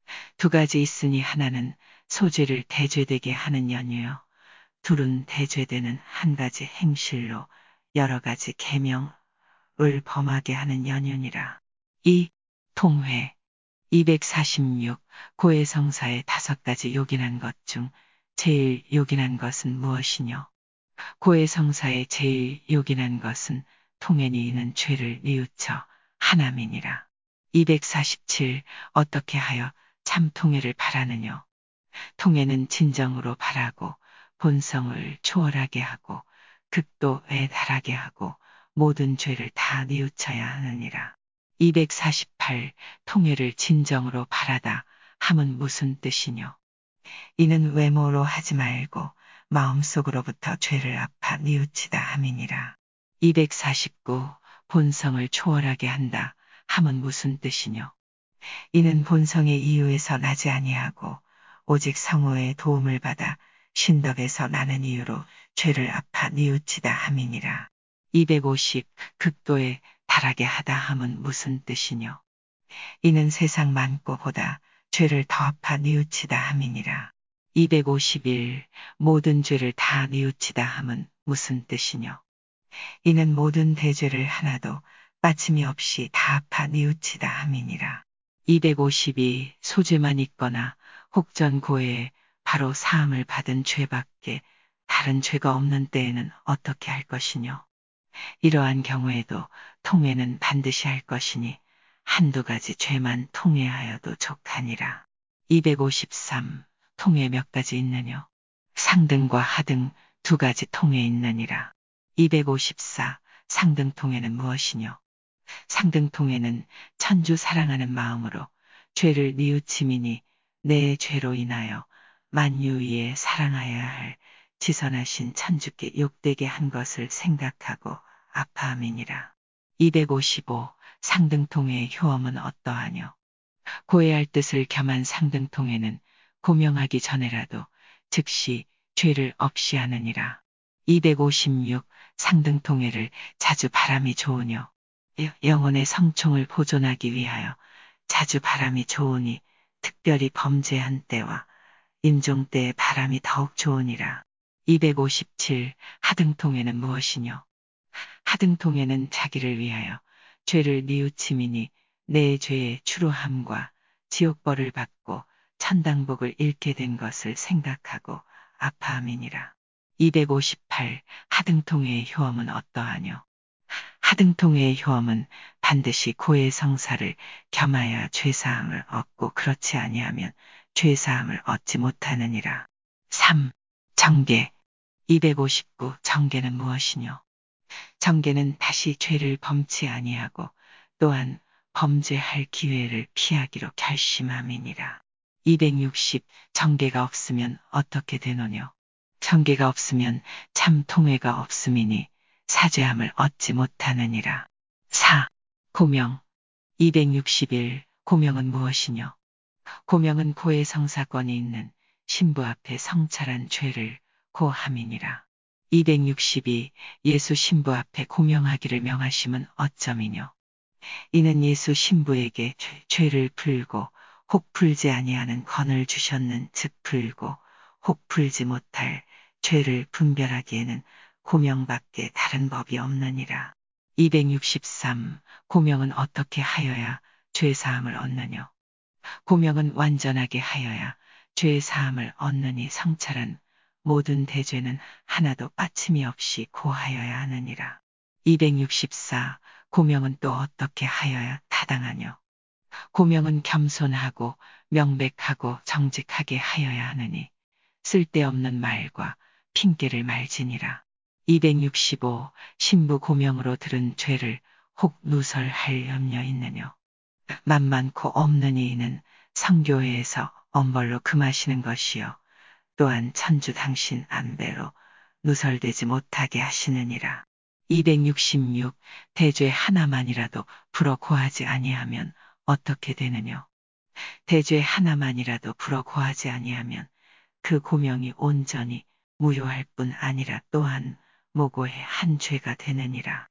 2가지 있으니 하나는 소죄를 대죄되게 하는 연유요. 둘은 대죄되는 한 가지 행실로 여러 가지 계명을 범하게 하는 연륜이라. 2. 통회. 246. 고해성사의 5가지 요긴한 것 중 제일 요긴한 것은 무엇이뇨? 고해성사의 제일 요긴한 것은 통행이 있는 죄를 뉘우쳐 하남이니라. 247. 어떻게 하여 참 통회를 바라느뇨? 통회는 진정으로 바라고 본성을 초월하게 하고 극도에 달하게 하고 모든 죄를 다 뉘우쳐야 하느니라. 248. 통회를 진정으로 바라다 함은 무슨 뜻이뇨? 이는 외모로 하지 말고 마음속으로부터 죄를 아파 뉘우치다 함이니라. 249. 본성을 초월하게 한다 함은 무슨 뜻이뇨? 이는 본성의 이유에서 나지 아니하고 오직 성호의 도움을 받아 신덕에서 나는 이유로 죄를 아파 뉘우치다 함이니라. 250. 극도에 달하게 하다 함은 무슨 뜻이뇨? 이는 세상 많고보다 죄를 더 아파 뉘우치다 함이니라. 251. 모든 죄를 다 뉘우치다 함은 무슨 뜻이뇨? 이는 모든 대죄를 하나도 빠짐이 없이 다 아파 뉘우치다 함이니라. 252. 소죄만 있거나 혹전 고해에 바로 사함을 받은 죄밖에 다른 죄가 없는 때에는 어떻게 할 것이뇨? 이러한 경우에도 통회는 반드시 할 것이니 한두 가지 죄만 통회하여도 족하니라. 253. 통회 몇 가지 있느뇨? 상등과 하등 2가지 통회 있느니라. 254. 상등 통회는 무엇이뇨? 상등 통회는 천주 사랑하는 마음으로 죄를 뉘우침이니 내 죄로 인하여 만유 위에 사랑하여야 할 지선하신 천주께 욕되게 한 것을 생각하고 아파함이니라. 255. 상등통회의 효험은 어떠하뇨? 고해할 뜻을 겸한 상등통회는 고명하기 전에라도 즉시 죄를 없이 하느니라. 256. 상등통해를 자주 바람이 좋으뇨. 영혼의 성총을 보존하기 위하여 자주 바람이 좋으니 특별히 범죄한 때와 임종 때의 바람이 더욱 좋으니라. 257. 하등통해는 무엇이뇨? 하등통해는 자기를 위하여 죄를 뉘우침이니 내 죄의 추로함과 지옥벌을 받고 천당복을 잃게 된 것을 생각하고 아파함이니라. 258. 하등통해의 효험은 어떠하뇨? 하등통해의 효험은 반드시 고의 성사를 겸하여 죄사함을 얻고 그렇지 아니하면 죄사함을 얻지 못하느니라. 3. 정죄. 259. 정죄는 무엇이뇨? 정죄는 다시 죄를 범치 아니하고 또한 범죄할 기회를 피하기로 결심함이니라. 260. 정죄가 없으면 어떻게 되노뇨? 정죄가 없으면 참 통회가 없음이니 사죄함을 얻지 못하느니라. 4. 고명. 261. 고명은 무엇이뇨? 고명은 고의 성사권이 있는 신부 앞에 성찰한 죄를 고함이니라. 262. 예수 신부 앞에 고명하기를 명하심은 어쩌미뇨? 이는 예수 신부에게 죄를 풀고 혹 풀지 아니하는 권을 주셨는 즉 풀고 혹 풀지 못할 죄를 분별하기에는 고명밖에 다른 법이 없느니라. 263. 고명은 어떻게 하여야 죄사함을 얻느뇨? 고명은 완전하게 하여야 죄사함을 얻느니 성찰한 모든 대죄는 하나도 빠침이 없이 고하여야 하느니라. 264. 고명은 또 어떻게 하여야 타당하뇨? 고명은 겸손하고 명백하고 정직하게 하여야 하느니 쓸데없는 말과 핑계를 말지니라. 265. 신부 고명으로 들은 죄를 혹 누설할 염려 있느뇨? 만만코 없는 이는 성교회에서 엄벌로 금하시는 것이요 또한 천주 당신 안배로 누설되지 못하게 하시느니라. 266. 대죄 하나만이라도 불어 고하지 아니하면 어떻게 되느뇨? 대죄 하나만이라도 불어 고하지 아니하면 그 고명이 온전히 무효할 뿐 아니라 또한 모고의 한 죄가 되느니라.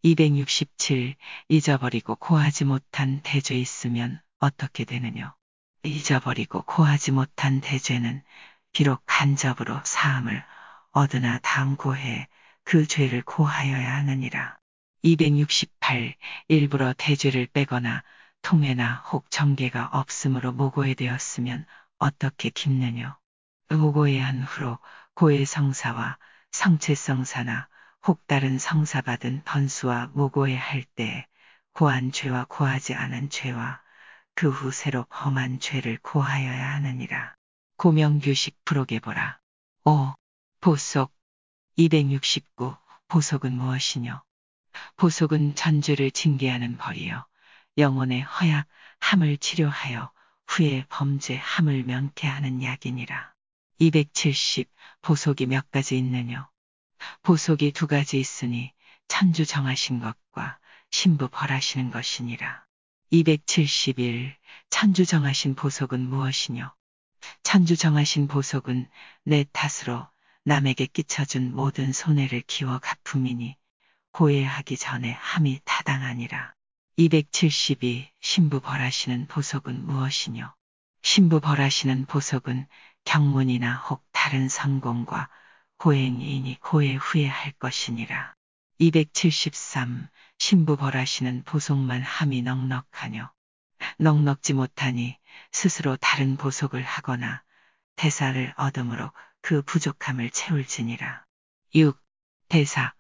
267. 잊어버리고 고하지 못한 대죄 있으면 어떻게 되느뇨? 잊어버리고 고하지 못한 대죄는 비록 간접으로 사함을 얻으나 다음 고해에 그 죄를 고하여야 하느니라. 268. 일부러 대죄를 빼거나 통해나 혹 정죄가 없으므로 모고에 되었으면 어떻게 깁느뇨? 모고에 한 후로 고의 성사와 성체성사나 혹 다른 성사 받은 번수와 모고에 할 때에 고한 죄와 고하지 않은 죄와 그 후 새로 범한 죄를 고하여야 하느니라. 고명규식 부록에 보라. 5. 보속. 269. 보속은 무엇이뇨? 보속은 전죄를 징계하는 벌이요 영혼의 허약 함을 치료하여 후에 범죄 함을 면케하는 약이니라. 270. 보속이 몇 가지 있느뇨? 보속이 두 가지 있으니 천주 정하신 것과 신부 벌하시는 것이니라. 271. 천주 정하신 보속은 무엇이뇨? 천주 정하신 보속은 내 탓으로 남에게 끼쳐준 모든 손해를 기워 갚음이니 고해하기 전에 함이 타당하니라. 272. 신부 벌하시는 보속은 무엇이뇨? 신부 벌하시는 보속은 경문이나 혹 다른 성공과 고행이니 고해 후에 할 것이니라. 273. 신부 벌하시는 보속만 함이 넉넉하뇨? 넉넉지 못하니 스스로 다른 보속을 하거나 대사를 얻음으로 그 부족함을 채울지니라. 6. 대사.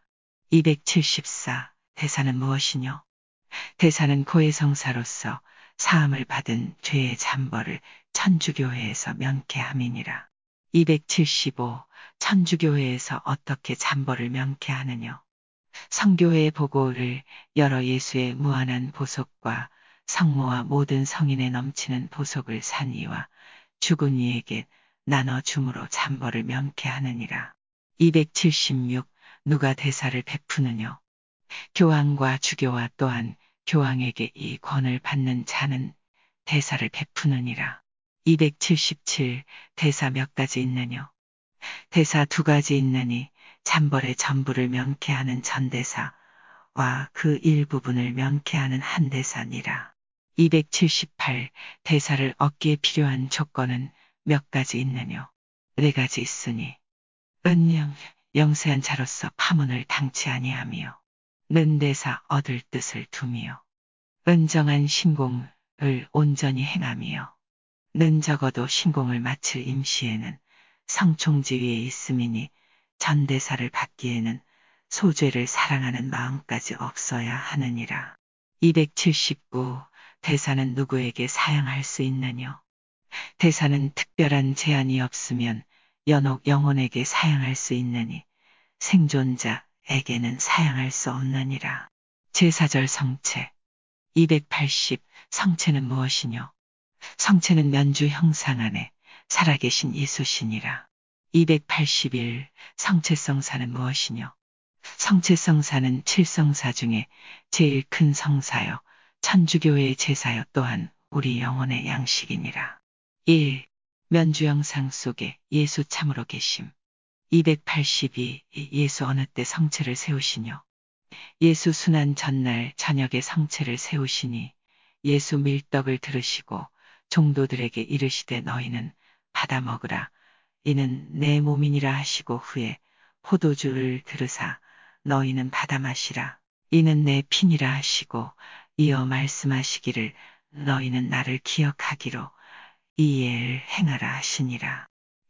274. 대사는 무엇이뇨? 대사는 고의 성사로서 사함을 받은 죄의 잠벌을 천주교회에서 면케함이니라. 275. 천주교회에서 어떻게 잠벌을 면케하느뇨? 성교회의 보고를 열어 예수의 무한한 보속과 성모와 모든 성인에 넘치는 보속을 산 이와 죽은 이에게 나눠 줌으로 잠벌을 면케하느니라. 276. 누가 대사를 베푸느뇨? 교황과 주교와 또한 교황에게 이 권을 받는 자는 대사를 베푸느니라. 277. 대사 몇 가지 있느뇨? 대사 두 가지 있느니 잠벌의 전부를 명쾌하는 전대사와 그 일부분을 명쾌하는 한대사니라. 278. 대사를 얻기에 필요한 조건은 몇 가지 있느뇨? 네 가지 있으니 은영 영세한 자로서 파문을 당치 아니하며 는대사 얻을 뜻을 두며 은정한 신공을 온전히 행하며 는 적어도 신공을 마칠 임시에는 성총지위에 있음이니 전대사를 받기에는 소죄를 사랑하는 마음까지 없어야 하느니라. 279. 대사는 누구에게 사양할 수 있느뇨? 대사는 특별한 제한이 없으면 연옥 영혼에게 사양할 수 있느니 생존자에게는 사양할 수 없느니라. 제사절 성체. 280. 성체는 무엇이뇨? 성체는 면주 형상 안에 살아계신 예수시니라. 281. 성체성사는 무엇이뇨? 성체성사는 칠성사 중에 제일 큰 성사요 천주교회의 제사요 또한 우리 영혼의 양식이니라. 1. 면주영상 속에 예수 참으로 계심. 282. 예수 어느 때 성체를 세우시뇨? 예수 순환 전날 저녁에 성체를 세우시니 예수 밀떡을 들으시고 종도들에게 이르시되 너희는 받아 먹으라. 이는 내 몸이니라 하시고 후에 포도주를 들으사 너희는 받아 마시라. 이는 내 피니라 하시고 이어 말씀하시기를 너희는 나를 기억하기로 이를 행하라 하시니라.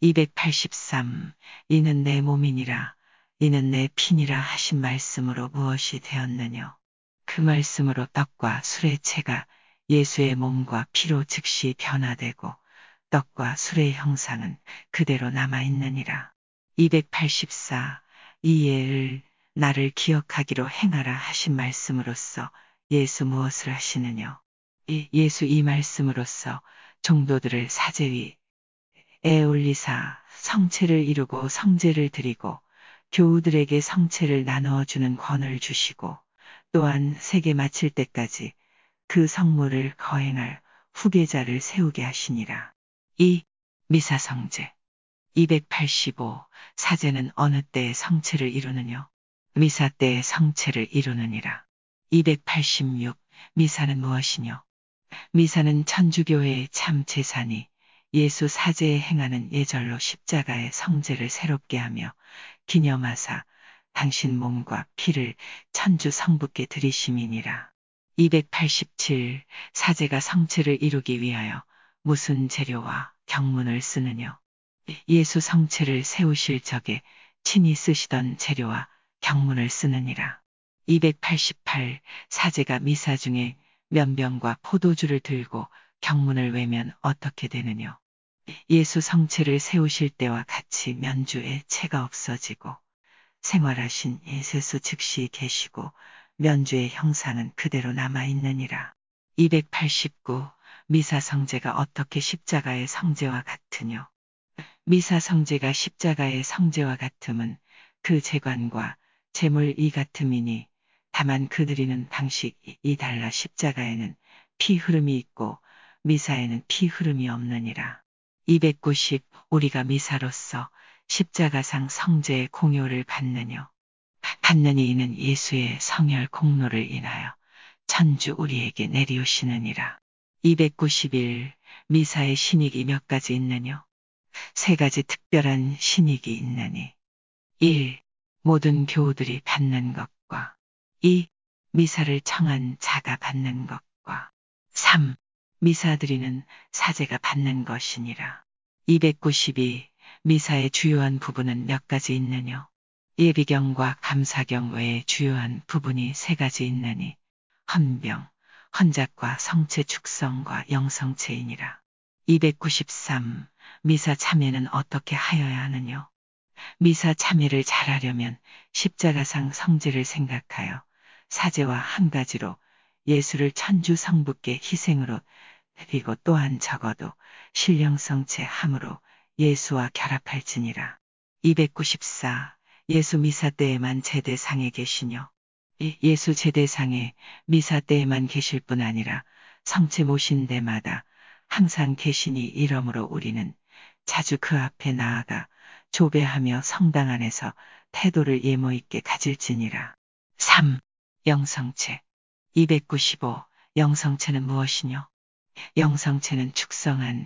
283. 이는 내 몸이니라. 이는 내 피니라 하신 말씀으로 무엇이 되었느뇨? 그 말씀으로 떡과 술의 체가 예수의 몸과 피로 즉시 변화되고 떡과 술의 형상은 그대로 남아있느니라. 284. 이를 나를 기억하기로 행하라 하신 말씀으로써 예수 무엇을 하시느뇨? 예수 이 말씀으로써 종도들을 사제 위에 올리사 성체를 이루고 성제를 드리고 교우들에게 성체를 나누어 주는 권을 주시고 또한 세계 마칠 때까지 그 성물을 거행할 후계자를 세우게 하시니라. 2. 미사성제. 285. 사제는 어느 때에 성체를 이루느뇨? 미사 때에 성체를 이루느니라. 286. 미사는 무엇이뇨? 미사는 천주교회의 참 제사니 예수 사제에 행하는 예절로 십자가의 성제를 새롭게 하며 기념하사 당신 몸과 피를 천주 성부께 드리심이니라. 287. 사제가 성체를 이루기 위하여 무슨 재료와 경문을 쓰느뇨? 예수 성체를 세우실 적에 친히 쓰시던 재료와 경문을 쓰느니라. 288. 사제가 미사 중에 면병과 포도주를 들고 경문을 외면 어떻게 되느뇨? 예수 성체를 세우실 때와 같이 면주에 체가 없어지고 생활하신 예수 즉시 계시고 면주의 형상은 그대로 남아있느니라. 289. 미사 성제가 어떻게 십자가의 성제와 같으뇨? 미사 성제가 십자가의 성제와 같음은 그 제관과 제물 이 같음이니 다만 그 드리는 방식이 달라 십자가에는 피 흐름이 있고 미사에는 피 흐름이 없느니라. 290. 우리가 미사로서 십자가상 성제의 공효를 받느뇨? 받느니 이는 예수의 성혈 공로를 인하여 천주 우리에게 내리우시느니라. 291. 미사의 신익이 몇 가지 있느뇨? 세 가지 특별한 신익이 있느니 1. 모든 교우들이 받는 것과 2. 미사를 청한 자가 받는 것과 3. 미사 드리는 사제가 받는 것이니라. 292. 미사의 주요한 부분은 몇 가지 있느뇨? 예비경과 감사경 외에 주요한 부분이 세 가지 있느니 헌병, 헌작과 성체 축성과 영성체이니라. 293. 미사 참여는 어떻게 하여야 하느뇨? 미사 참여를 잘하려면 십자가상 성제를 생각하여 사제와 한 가지로 예수를 천주 성부께 희생으로 드리고 또한 적어도 신령성체 함으로 예수와 결합할지니라. 294. 예수 미사 때에만 제대상에 계시뇨? 예수 제대상에 미사 때에만 계실 뿐 아니라 성체 모신 데마다 항상 계시니 이러므로 우리는 자주 그 앞에 나아가 조배하며 성당 안에서 태도를 예모 있게 가질지니라. 3. 영성체 295. 영성체는 무엇이뇨? 영성체는 축성한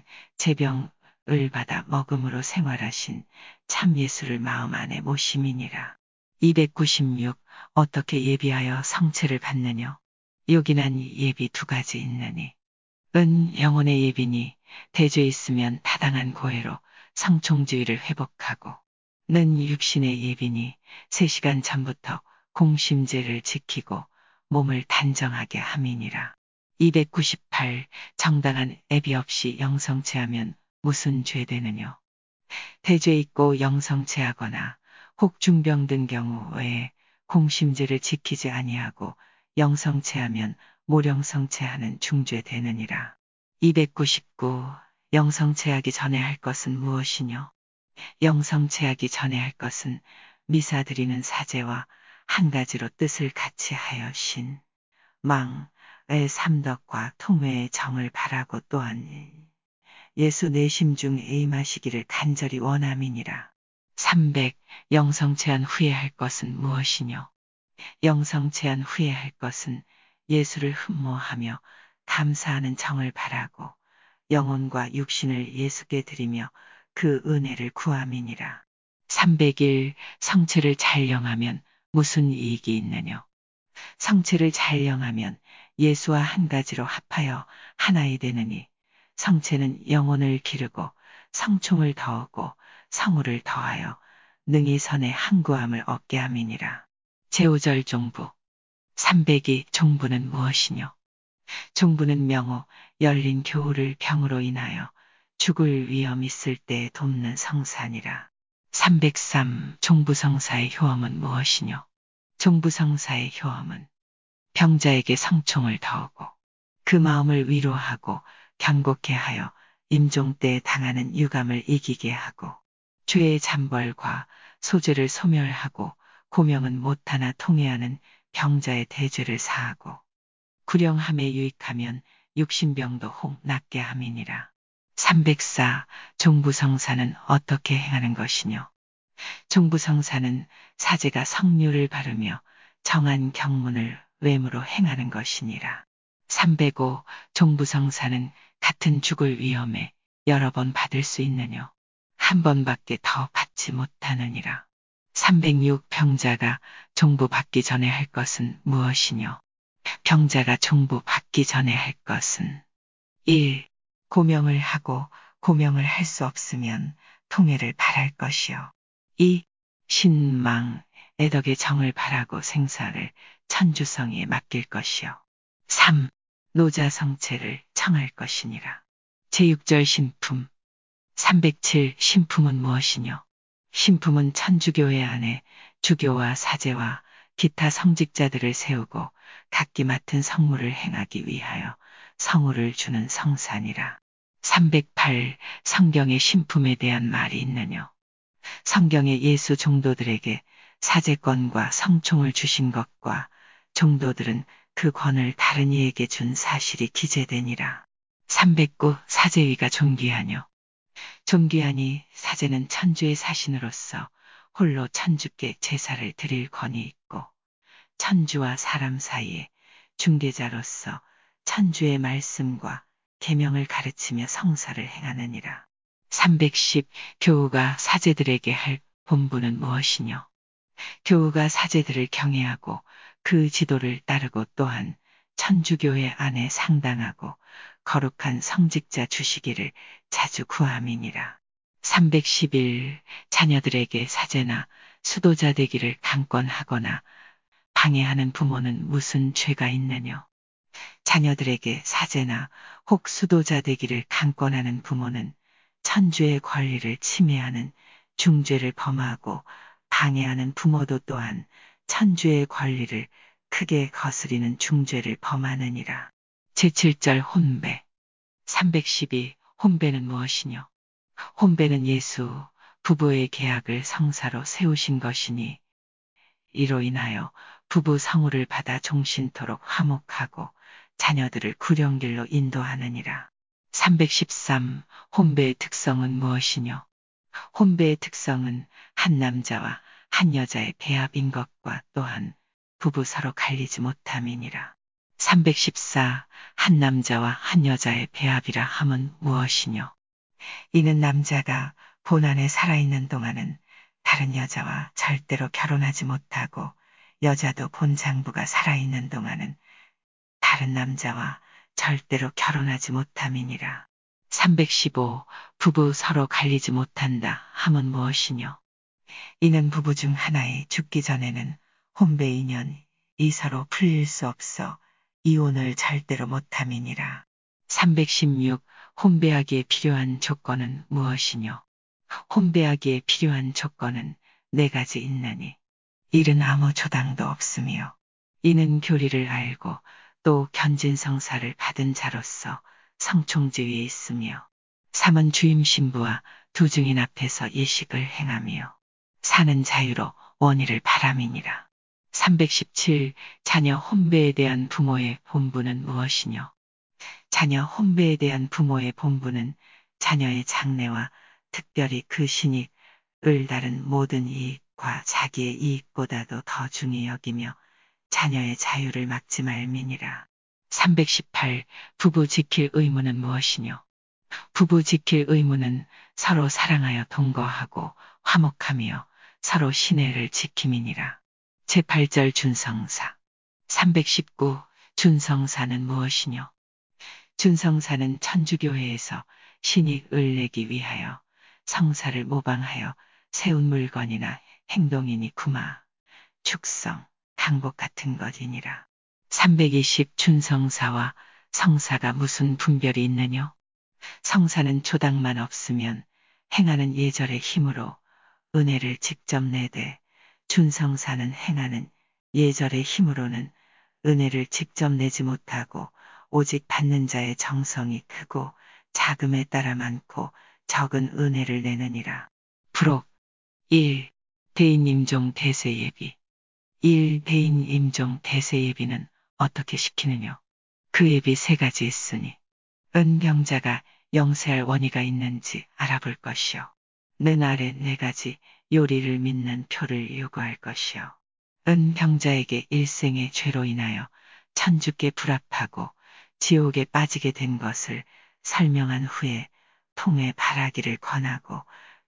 제병을 받아 먹음으로 생활하신 참 예수를 마음 안에 모심이니라. 296. 어떻게 예비하여 성체를 받느뇨? 요긴한 예비 두 가지 있느니. 은 영혼의 예비니 대죄 있으면 타당한 고해로 성총주의를 회복하고, 는 육신의 예비니 3시간 전부터 공심제를 지키고 몸을 단정하게 함이니라. 298. 정당한 예비 없이 영성체하면 무슨 죄 되느뇨? 대죄 있고 영성체하거나 혹 중병 든 경우 외에 공심제를 지키지 아니하고 영성체하면 모령성체하는 중죄 되느니라. 299. 영성체하기 전에 할 것은 무엇이뇨? 영성체하기 전에 할 것은 미사 드리는 사제와 한 가지로 뜻을 같이 하여 신, 망, 의 삼덕과 통회의 정을 바라고 또한 예수 내심 중 에임하시기를 간절히 원함이니라. 300. 영성체한 후에 할 것은 무엇이뇨? 영성체한 후에 할 것은 예수를 흠모하며 감사하는 정을 바라고 영혼과 육신을 예수께 드리며 그 은혜를 구함이니라. 301. 성체를 잘 영하면 무슨 이익이 있느뇨? 성체를 잘 영하면 예수와 한 가지로 합하여 하나이 되느니, 성체는 영혼을 기르고 성총을 더하고 성우를 더하여 능히 선의 항구함을 얻게 함이니라. 제5절 종부 302. 종부는 무엇이뇨? 종부는 명호, 열린 교우를 병으로 인하여 죽을 위험 있을 때에 돕는 성사니라. 303. 종부성사의 효험은 무엇이뇨? 종부성사의 효험은 병자에게 성총을 더하고 그 마음을 위로하고 경고케 하여 임종 때에 당하는 유감을 이기게 하고 죄의 잠벌과 소죄를 소멸하고 고명은 못하나 통해하는 병자의 대죄를 사하고 구령함에 유익하면 육신병도 혹 낫게 함이니라. 304. 종부성사는 어떻게 행하는 것이뇨? 종부성사는 사제가 성류를 바르며 정한 경문을 외무로 행하는 것이니라. 305. 종부성사는 같은 죽을 위험에 여러 번 받을 수 있느뇨? 한 번밖에 더 받지 못하느니라. 306. 병자가 종부 받기 전에 할 것은 무엇이뇨? 병자가 종부 받기 전에 할 것은 1. 고명을 하고 고명을 할 수 없으면 통회를 바랄 것이요. 2. 신망, 애덕의 정을 바라고 생사를 천주성에 맡길 것이요. 3. 노자성체를 청할 것이니라. 제6절 신품 307. 신품은 무엇이뇨? 신품은 천주교회 안에 주교와 사제와 기타 성직자들을 세우고 각기 맡은 성무를 행하기 위하여 성우를 주는 성사니라. 308. 성경의 신품에 대한 말이 있느뇨? 성경에 예수 종도들에게 사제권과 성총을 주신 것과 종도들은 그 권을 다른 이에게 준 사실이 기재되니라. 309. 사제위가 존귀하뇨? 존귀하니 사제는 천주의 사신으로서 홀로 천주께 제사를 드릴 권이 있고 천주와 사람 사이에 중개자로서 천주의 말씀과 계명을 가르치며 성사를 행하느니라. 310. 교우가 사제들에게 할 본분은 무엇이뇨? 교우가 사제들을 경외하고 그 지도를 따르고 또한 천주교회 안에 상당하고 거룩한 성직자 주시기를 자주 구함이니라. 311. 자녀들에게 사제나 수도자 되기를 강권하거나 방해하는 부모는 무슨 죄가 있느뇨? 자녀들에게 사제나 혹 수도자 되기를 강권하는 부모는 천주의 권리를 침해하는 중죄를 범하고 방해하는 부모도 또한 천주의 권리를 크게 거스리는 중죄를 범하느니라. 제7절 혼배 312. 혼배는 무엇이뇨? 혼배는 예수 부부의 계약을 성사로 세우신 것이니 이로 인하여 부부 성우를 받아 종신토록 화목하고 자녀들을 구령길로 인도하느니라. 313. 혼배의 특성은 무엇이뇨? 혼배의 특성은 한 남자와 한 여자의 배합인 것과 또한 부부 서로 갈리지 못함이니라. 314. 한 남자와 한 여자의 배합이라 함은 무엇이뇨? 이는 남자가 본 안에 살아있는 동안은 다른 여자와 절대로 결혼하지 못하고 여자도 본 장부가 살아있는 동안은 다른 남자와 절대로 결혼하지 못함이니라. 315. 부부 서로 갈리지 못한다 함은 무엇이뇨? 이는 부부 중 하나의 죽기 전에는 혼배 인연이 서로 풀릴 수 없어 이혼을 절대로 못함이니라. 316. 혼배하기에 필요한 조건은 무엇이뇨? 혼배하기에 필요한 조건은 네 가지 있나니 일은 아무 조당도 없으며 이는 교리를 알고 또 견진성사를 받은 자로서 성총지위에 있으며 3은 주임 신부와 두 증인 앞에서 예식을 행하며 4는 자유로 원의를 바람이니라. 317. 자녀 혼배에 대한 부모의 본분은 무엇이뇨? 자녀 혼배에 대한 부모의 본분은 자녀의 장래와 특별히 그 신익을 다른 모든 이익과 자기의 이익보다도 더 중히 여기며 자녀의 자유를 막지 말미니라. 318. 부부 지킬 의무는 무엇이뇨? 부부 지킬 의무는 서로 사랑하여 동거하고 화목하며 서로 신뢰를 지킴이니라. 제8절 준성사. 319. 준성사는 무엇이뇨? 준성사는 천주교회에서 신익을 내기 위하여 성사를 모방하여 세운 물건이나 행동이니 구마, 축성, 강복 같은 것이니라. 320. 준성사와 성사가 무슨 분별이 있느뇨? 성사는 조당만 없으면 행하는 예절의 힘으로 은혜를 직접 내되 준성사는 행하는 예절의 힘으로는 은혜를 직접 내지 못하고 오직 받는 자의 정성이 크고 자금에 따라 많고 적은 은혜를 내느니라. 부록 1. 대인임종 대세예비. 1. 대인임종 대세예비는 어떻게 시키느뇨? 그 예비 세 가지 있으니 은병자가 영세할 원의가 있는지 알아볼 것이요. 는 아래 네 가지 요리를 믿는 표를 요구할 것이요. 은병자에게 일생의 죄로 인하여 천주께 불합하고 지옥에 빠지게 된 것을 설명한 후에 통해 바라기를 권하고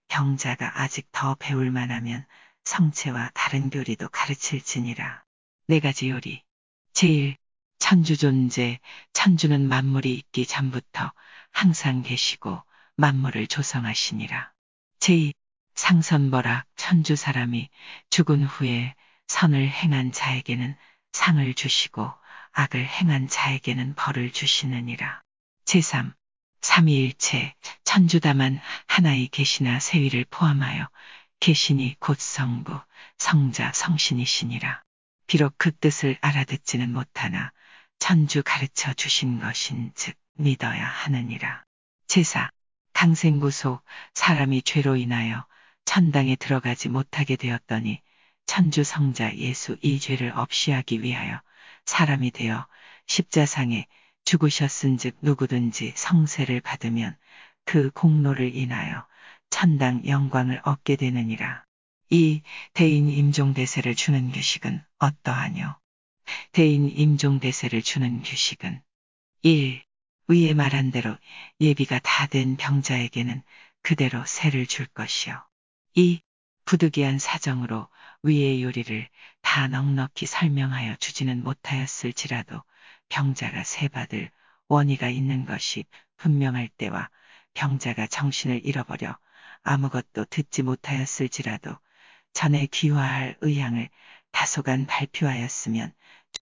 병자가 아직 더 배울 만하면 성체와 다른 교리도 가르칠지니라. 네 가지 요리. 제1. 천주 존재. 천주는 만물이 있기 전부터 항상 계시고 만물을 조성하시니라. 제2. 상선벌악. 천주 사람이 죽은 후에 선을 행한 자에게는 상을 주시고 악을 행한 자에게는 벌을 주시느니라. 제3. 삼위일체. 천주 다만 하나의 계시나 세위를 포함하여 계시니 곧 성부, 성자, 성신이시니라. 비록 그 뜻을 알아듣지는 못하나 천주 가르쳐 주신 것인 즉 믿어야 하느니라. 제4. 강생구속. 사람이 죄로 인하여 천당에 들어가지 못하게 되었더니 천주 성자 예수 이 죄를 없이 하기 위하여 사람이 되어 십자상에 죽으셨은즉 누구든지 성세를 받으면 그 공로를 인하여 천당 영광을 얻게 되느니라. 2. 대인 임종대세를 주는 규식은 어떠하뇨? 대인 임종대세를 주는 규식은 1. 위에 말한 대로 예비가 다 된 병자에게는 그대로 세를 줄 것이요. 2. 부득이한 사정으로 위의 요리를 다 넉넉히 설명하여 주지는 못하였을지라도 병자가 세 받을 원의가 있는 것이 분명할 때와 병자가 정신을 잃어버려 아무것도 듣지 못하였을지라도 전에 귀화할 의향을 다소간 발표하였으면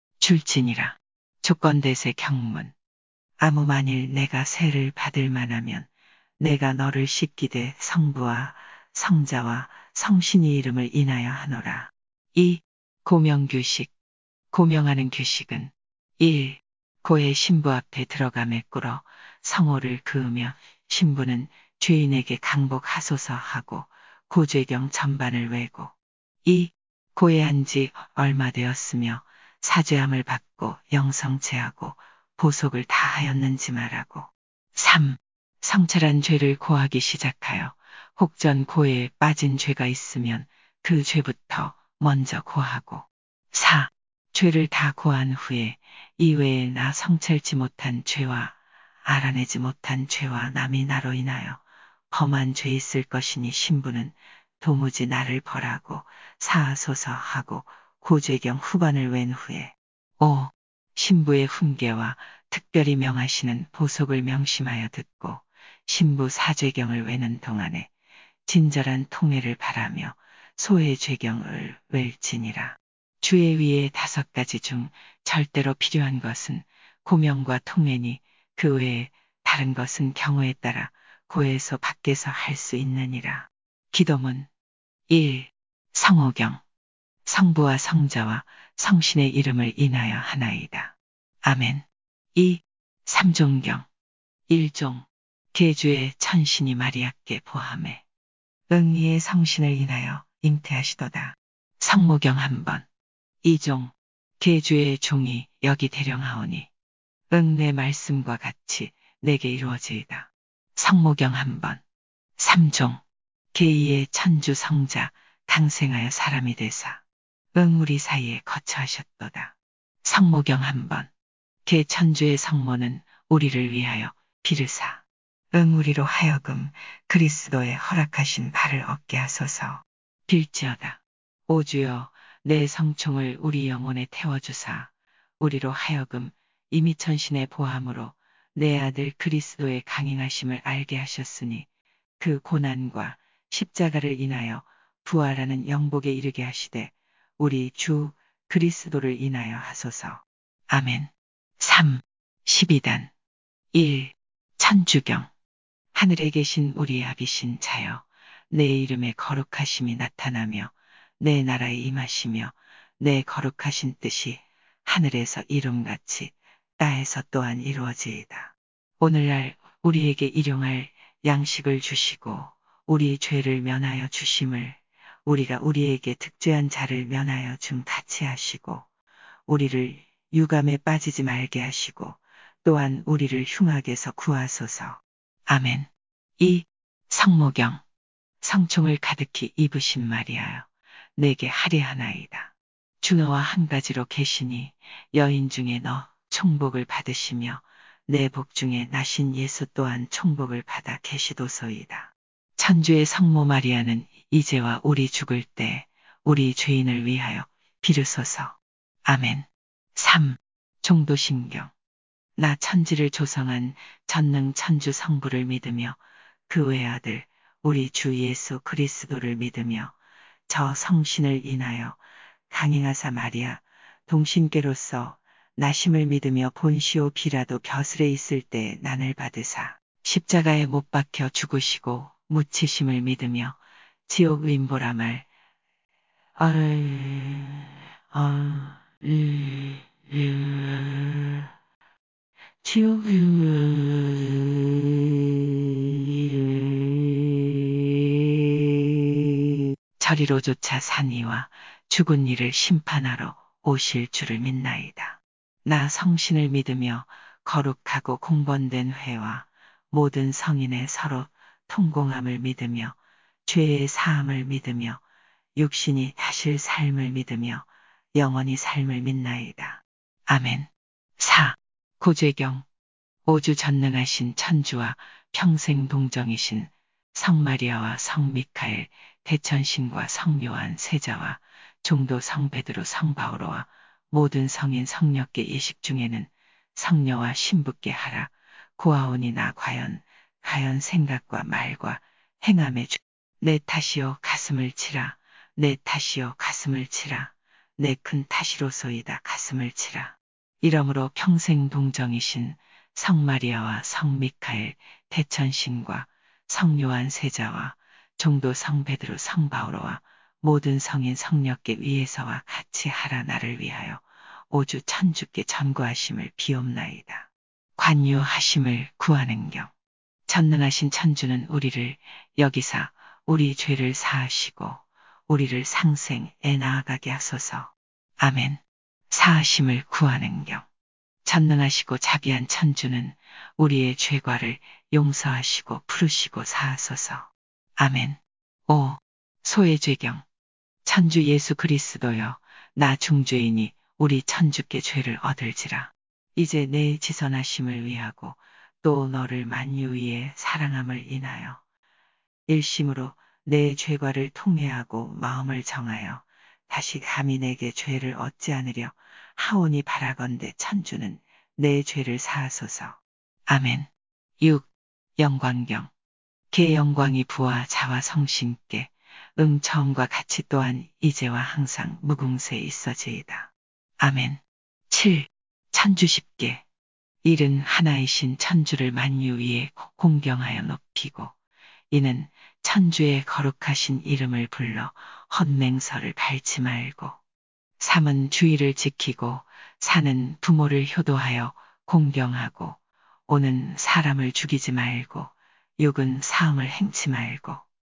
줄지니라. 조건대세 경문. 아무 만일 내가 세를 받을 만하면 내가 너를 씻기되 성부와 성자와 성신의 이름을 인하여 하노라. 2. 고명규식. 고명하는 규식은 1. 고의 신부 앞에 들어가매 꿇어 성호를 그으며 신부는 죄인에게 강복하소서 하고 고죄경 전반을 외고 2. 고해한 지 얼마 되었으며 사죄함을 받고 영성체하고 보속을 다 하였는지 말하고 3. 성찰한 죄를 고하기 시작하여 혹전 고해에 빠진 죄가 있으면 그 죄부터 먼저 고하고 4. 죄를 다 고한 후에 이외에 나 성찰지 못한 죄와 알아내지 못한 죄와 남이 나로 인하여 범한 죄 있을 것이니 신부는 도무지 나를 벌하고 사하소서 하고 고죄경 후반을 웬 후에 5. 신부의 훈계와 특별히 명하시는 보속을 명심하여 듣고 신부 사죄경을 외는 동안에 진절한 통회를 바라며 소의 죄경을 웰지니라. 주의 위에 5가지 중 절대로 필요한 것은 고명과 통회니 그 외에 다른 것은 경우에 따라 고에서 밖에서 할 수 있느니라. 기도문 1. 성호경 성부와 성자와 성신의 이름을 인하여 하나이다. 아멘. 2. 삼종경 1종 계주의 천신이 마리아께 보함에 응이의 성신을 인하여 잉태하시도다. 성모경 1번 2종 계주의 종이 여기 대령하오니 내 말씀과 같이 내게 이루어지이다. 성모경 1번 3종 계이의 천주 성자 당생하여 사람이 되사 우리 사이에 거처하셨도다. 성모경 1번 계 천주의 성모는 우리를 위하여 비르사 우리로 하여금 그리스도의 허락하신 바를 얻게 하소서. 빌지어다. 오 주여 내 성총을 우리 영혼에 태워주사 우리로 하여금 이미 천신의 보함으로 내 아들 그리스도의 강인하심을 알게 하셨으니 그 고난과 십자가를 인하여 부활하는 영복에 이르게 하시되 우리 주 그리스도를 인하여 하소서. 아멘. 3. 12단 1. 천주경 하늘에 계신 우리 아비신 자여 내 이름의 거룩하심이 나타나며 내 나라에 임하시며 내 거룩하신 뜻이 하늘에서 이름같이 땅에서 또한 이루어지이다. 오늘날 우리에게 일용할 양식을 주시고 우리 죄를 면하여 주심을 우리가 우리에게 득죄한 자를 면하여 중 같이 하시고 우리를 유감에 빠지지 말게 하시고 또한 우리를 흉악에서 구하소서. 아멘. 2. 성모경 성총을 가득히 입으신 마리아여 내게 할례하나이다. 주 너와 한 가지로 계시니 여인 중에 너 총복을 받으시며 내 복 중에 나신 예수 또한 총복을 받아 계시도소이다. 천주의 성모 마리아는 이제와 우리 죽을 때 우리 죄인을 위하여 비르소서. 아멘. 3. 종도신경 나 천지를 조성한 전능 천주 성부를 믿으며 그 외아들 우리 주 예수 그리스도를 믿으며 저 성신을 인하여 강행하사 마리아 동신께로서 나심을 믿으며 본시오 비라도 벼슬에 있을 때 난을 받으사 십자가에 못 박혀 죽으시고 묻히심을 믿으며 지옥 윈보라 말 지옥 저리로조차 산이와 죽은 이를 심판하러 오실 줄을 믿나이다. 나 성신을 믿으며 거룩하고 공번된 회와 모든 성인의 서로 통공함을 믿으며 죄의 사함을 믿으며 육신이 다실 삶을 믿으며 영원히 삶을 믿나이다. 아멘. 4. 고죄경 오주 전능하신 천주와 평생 동정이신 성마리아와 성미카엘 대천신과 성요한 세자와 종도 성베드로 성바오로와 모든 성인 성녀께 예식 중에는 성녀와 신부께 하라. 고아오니 나 과연 생각과 말과 행함에 내 탓이요 가슴을 치라. 내 탓이요 가슴을 치라. 내 큰 탓이로소이다 가슴을 치라. 이러므로 평생 동정이신 성마리아와 성미카엘 대천신과 성요한 세자와 종도 성베드로 성바오로와 모든 성인 성녀께 위에서와 같이 하라. 나를 위하여 오주 천주께 전거하심을 비옵나이다. 관유하심을 구하는 경 전능하신 천주는 우리를 여기사 우리 죄를 사하시고 우리를 상생에 나아가게 하소서. 아멘. 사하심을 구하는 경 전능하시고 자비한 천주는 우리의 죄과를 용서하시고 풀으시고 사하소서. 아멘. 5. 소외죄경. 천주 예수 그리스도여, 나 중죄이니 우리 천주께 죄를 얻을지라. 이제 내 지선하심을 위하고 또 너를 만유 위에 사랑함을 인하여 일심으로 내 죄과를 통회하고 마음을 정하여 다시 감히 내게 죄를 얻지 않으려 하오니 바라건대 천주는 내 죄를 사하소서. 아멘. 6. 영광경. 개 영광이 부와 자와 성신께 처음과 같이 또한 이제와 항상 무궁세 있어지이다. 아멘. 7. 천주 십계. 일은 하나이신 천주를 만유 위에 공경하여 높이고 이는 천주의 거룩하신 이름을 불러 헛맹서를 밟지 말고 3은 주의를 지키고 4는 부모를 효도하여 공경하고 5는 사람을 죽이지 말고 6은 사음을 행치 말고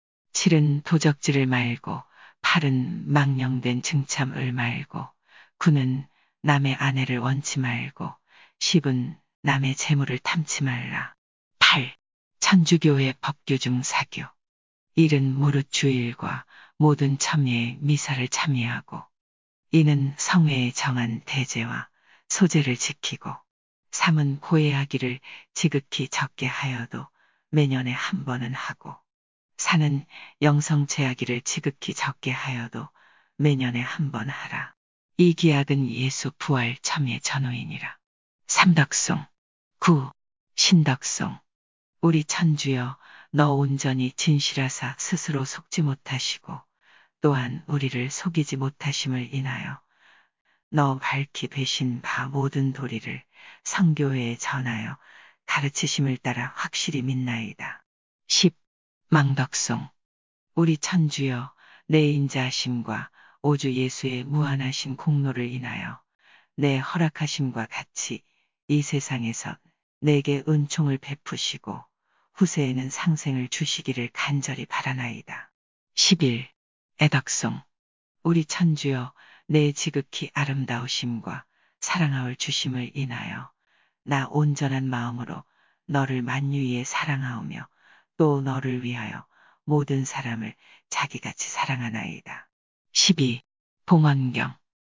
7은 도적질을 말고 8은 망령된 증참을 말고 9는 남의 아내를 원치 말고 10은 남의 재물을 탐치 말라. 8. 천주교의 법규 중 사교. 1은 무릇 주일과 모든 첨예의 미사를 참여하고 이는 성회에 정한 대제와 소제를 지키고 3은 고해하기를 지극히 적게 하여도 매년에 한 번은 하고 4는 영성제하기를 지극히 적게 하여도 매년에 한 번 하라. 이 기약은 예수 부활 첨예 전후이니라. 삼덕송. 9. 신덕송. 우리 천주여, 너 온전히 진실하사 스스로 속지 못하시고 또한 우리를 속이지 못하심을 인하여 너 밝히 배신 바 모든 도리를 성교회에 전하여 가르치심을 따라 확실히 믿나이다. 10. 망덕송. 우리 천주여, 내 인자하심과 오주 예수의 무한하신 공로를 인하여 내 허락하심과 같이 이 세상에서 내게 은총을 베푸시고 후세에는 상생을 주시기를 간절히 바라나이다. 11. 애덕송. 우리 천주여, 내 지극히 아름다우심과 사랑하올 주심을 인하여 나 온전한 마음으로 너를 만유위에 사랑하오며 또 너를 위하여 모든 사람을 자기같이 사랑하나이다. 12. 봉헌경.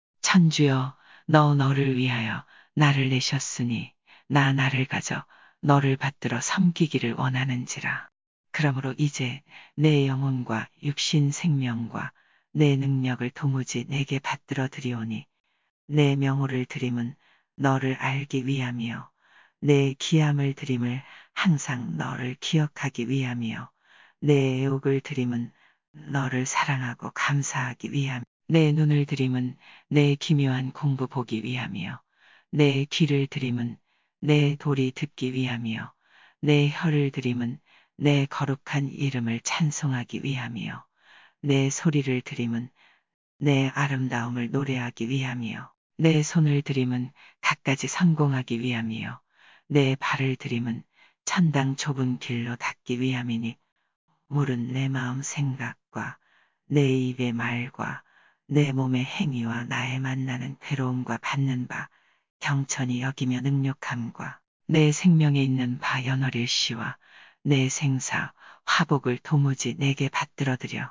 천주여, 너를 위하여 나를 내셨으니 나를 가져 너를 받들어 섬기기를 원하는지라. 그러므로 이제 내 영혼과 육신 생명과 내 능력을 도무지 내게 받들어 드리오니 내 명호를 드림은 너를 알기 위함이요 내 기함을 드림을 항상 너를 기억하기 위함이요 내 애옥을 드림은 너를 사랑하고 감사하기 위함. 내 눈을 드림은 내 기묘한 공부 보기 위함이요 내 귀를 드림은 내 도리 듣기 위함이요 내 혀를 드림은 내 거룩한 이름을 찬송하기 위함이요 내 소리를 드림은 내 아름다움을 노래하기 위함이요 내 손을 드림은 갖가지 성공하기 위함이요 내 발을 드림은 천당 좁은 길로 닿기 위함이니 물은 내 마음 생각과 내 입의 말과 내 몸의 행위와 나의 만나는 괴로움과 받는 바 경천히 여기며 능력함과 내 생명에 있는 바 연월일시와 내 생사 화복을 도무지 내게 받들어드려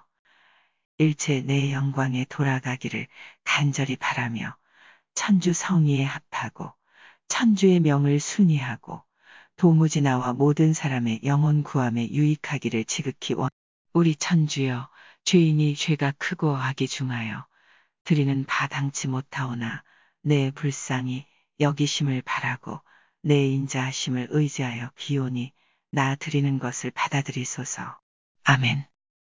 일체 내 영광에 돌아가기를 간절히 바라며 천주 성의에 합하고 천주의 명을 순위하고 도무지 나와 모든 사람의 영혼 구함에 유익하기를 지극히 우리 천주여, 죄인이 죄가 크고 악이 중하여 드리는 바 당치 못하오나 내 불쌍히 여기심을 바라고 내 인자하심을 의지하여 비오니 나 드리는 것을 받아들이소서. 아멘.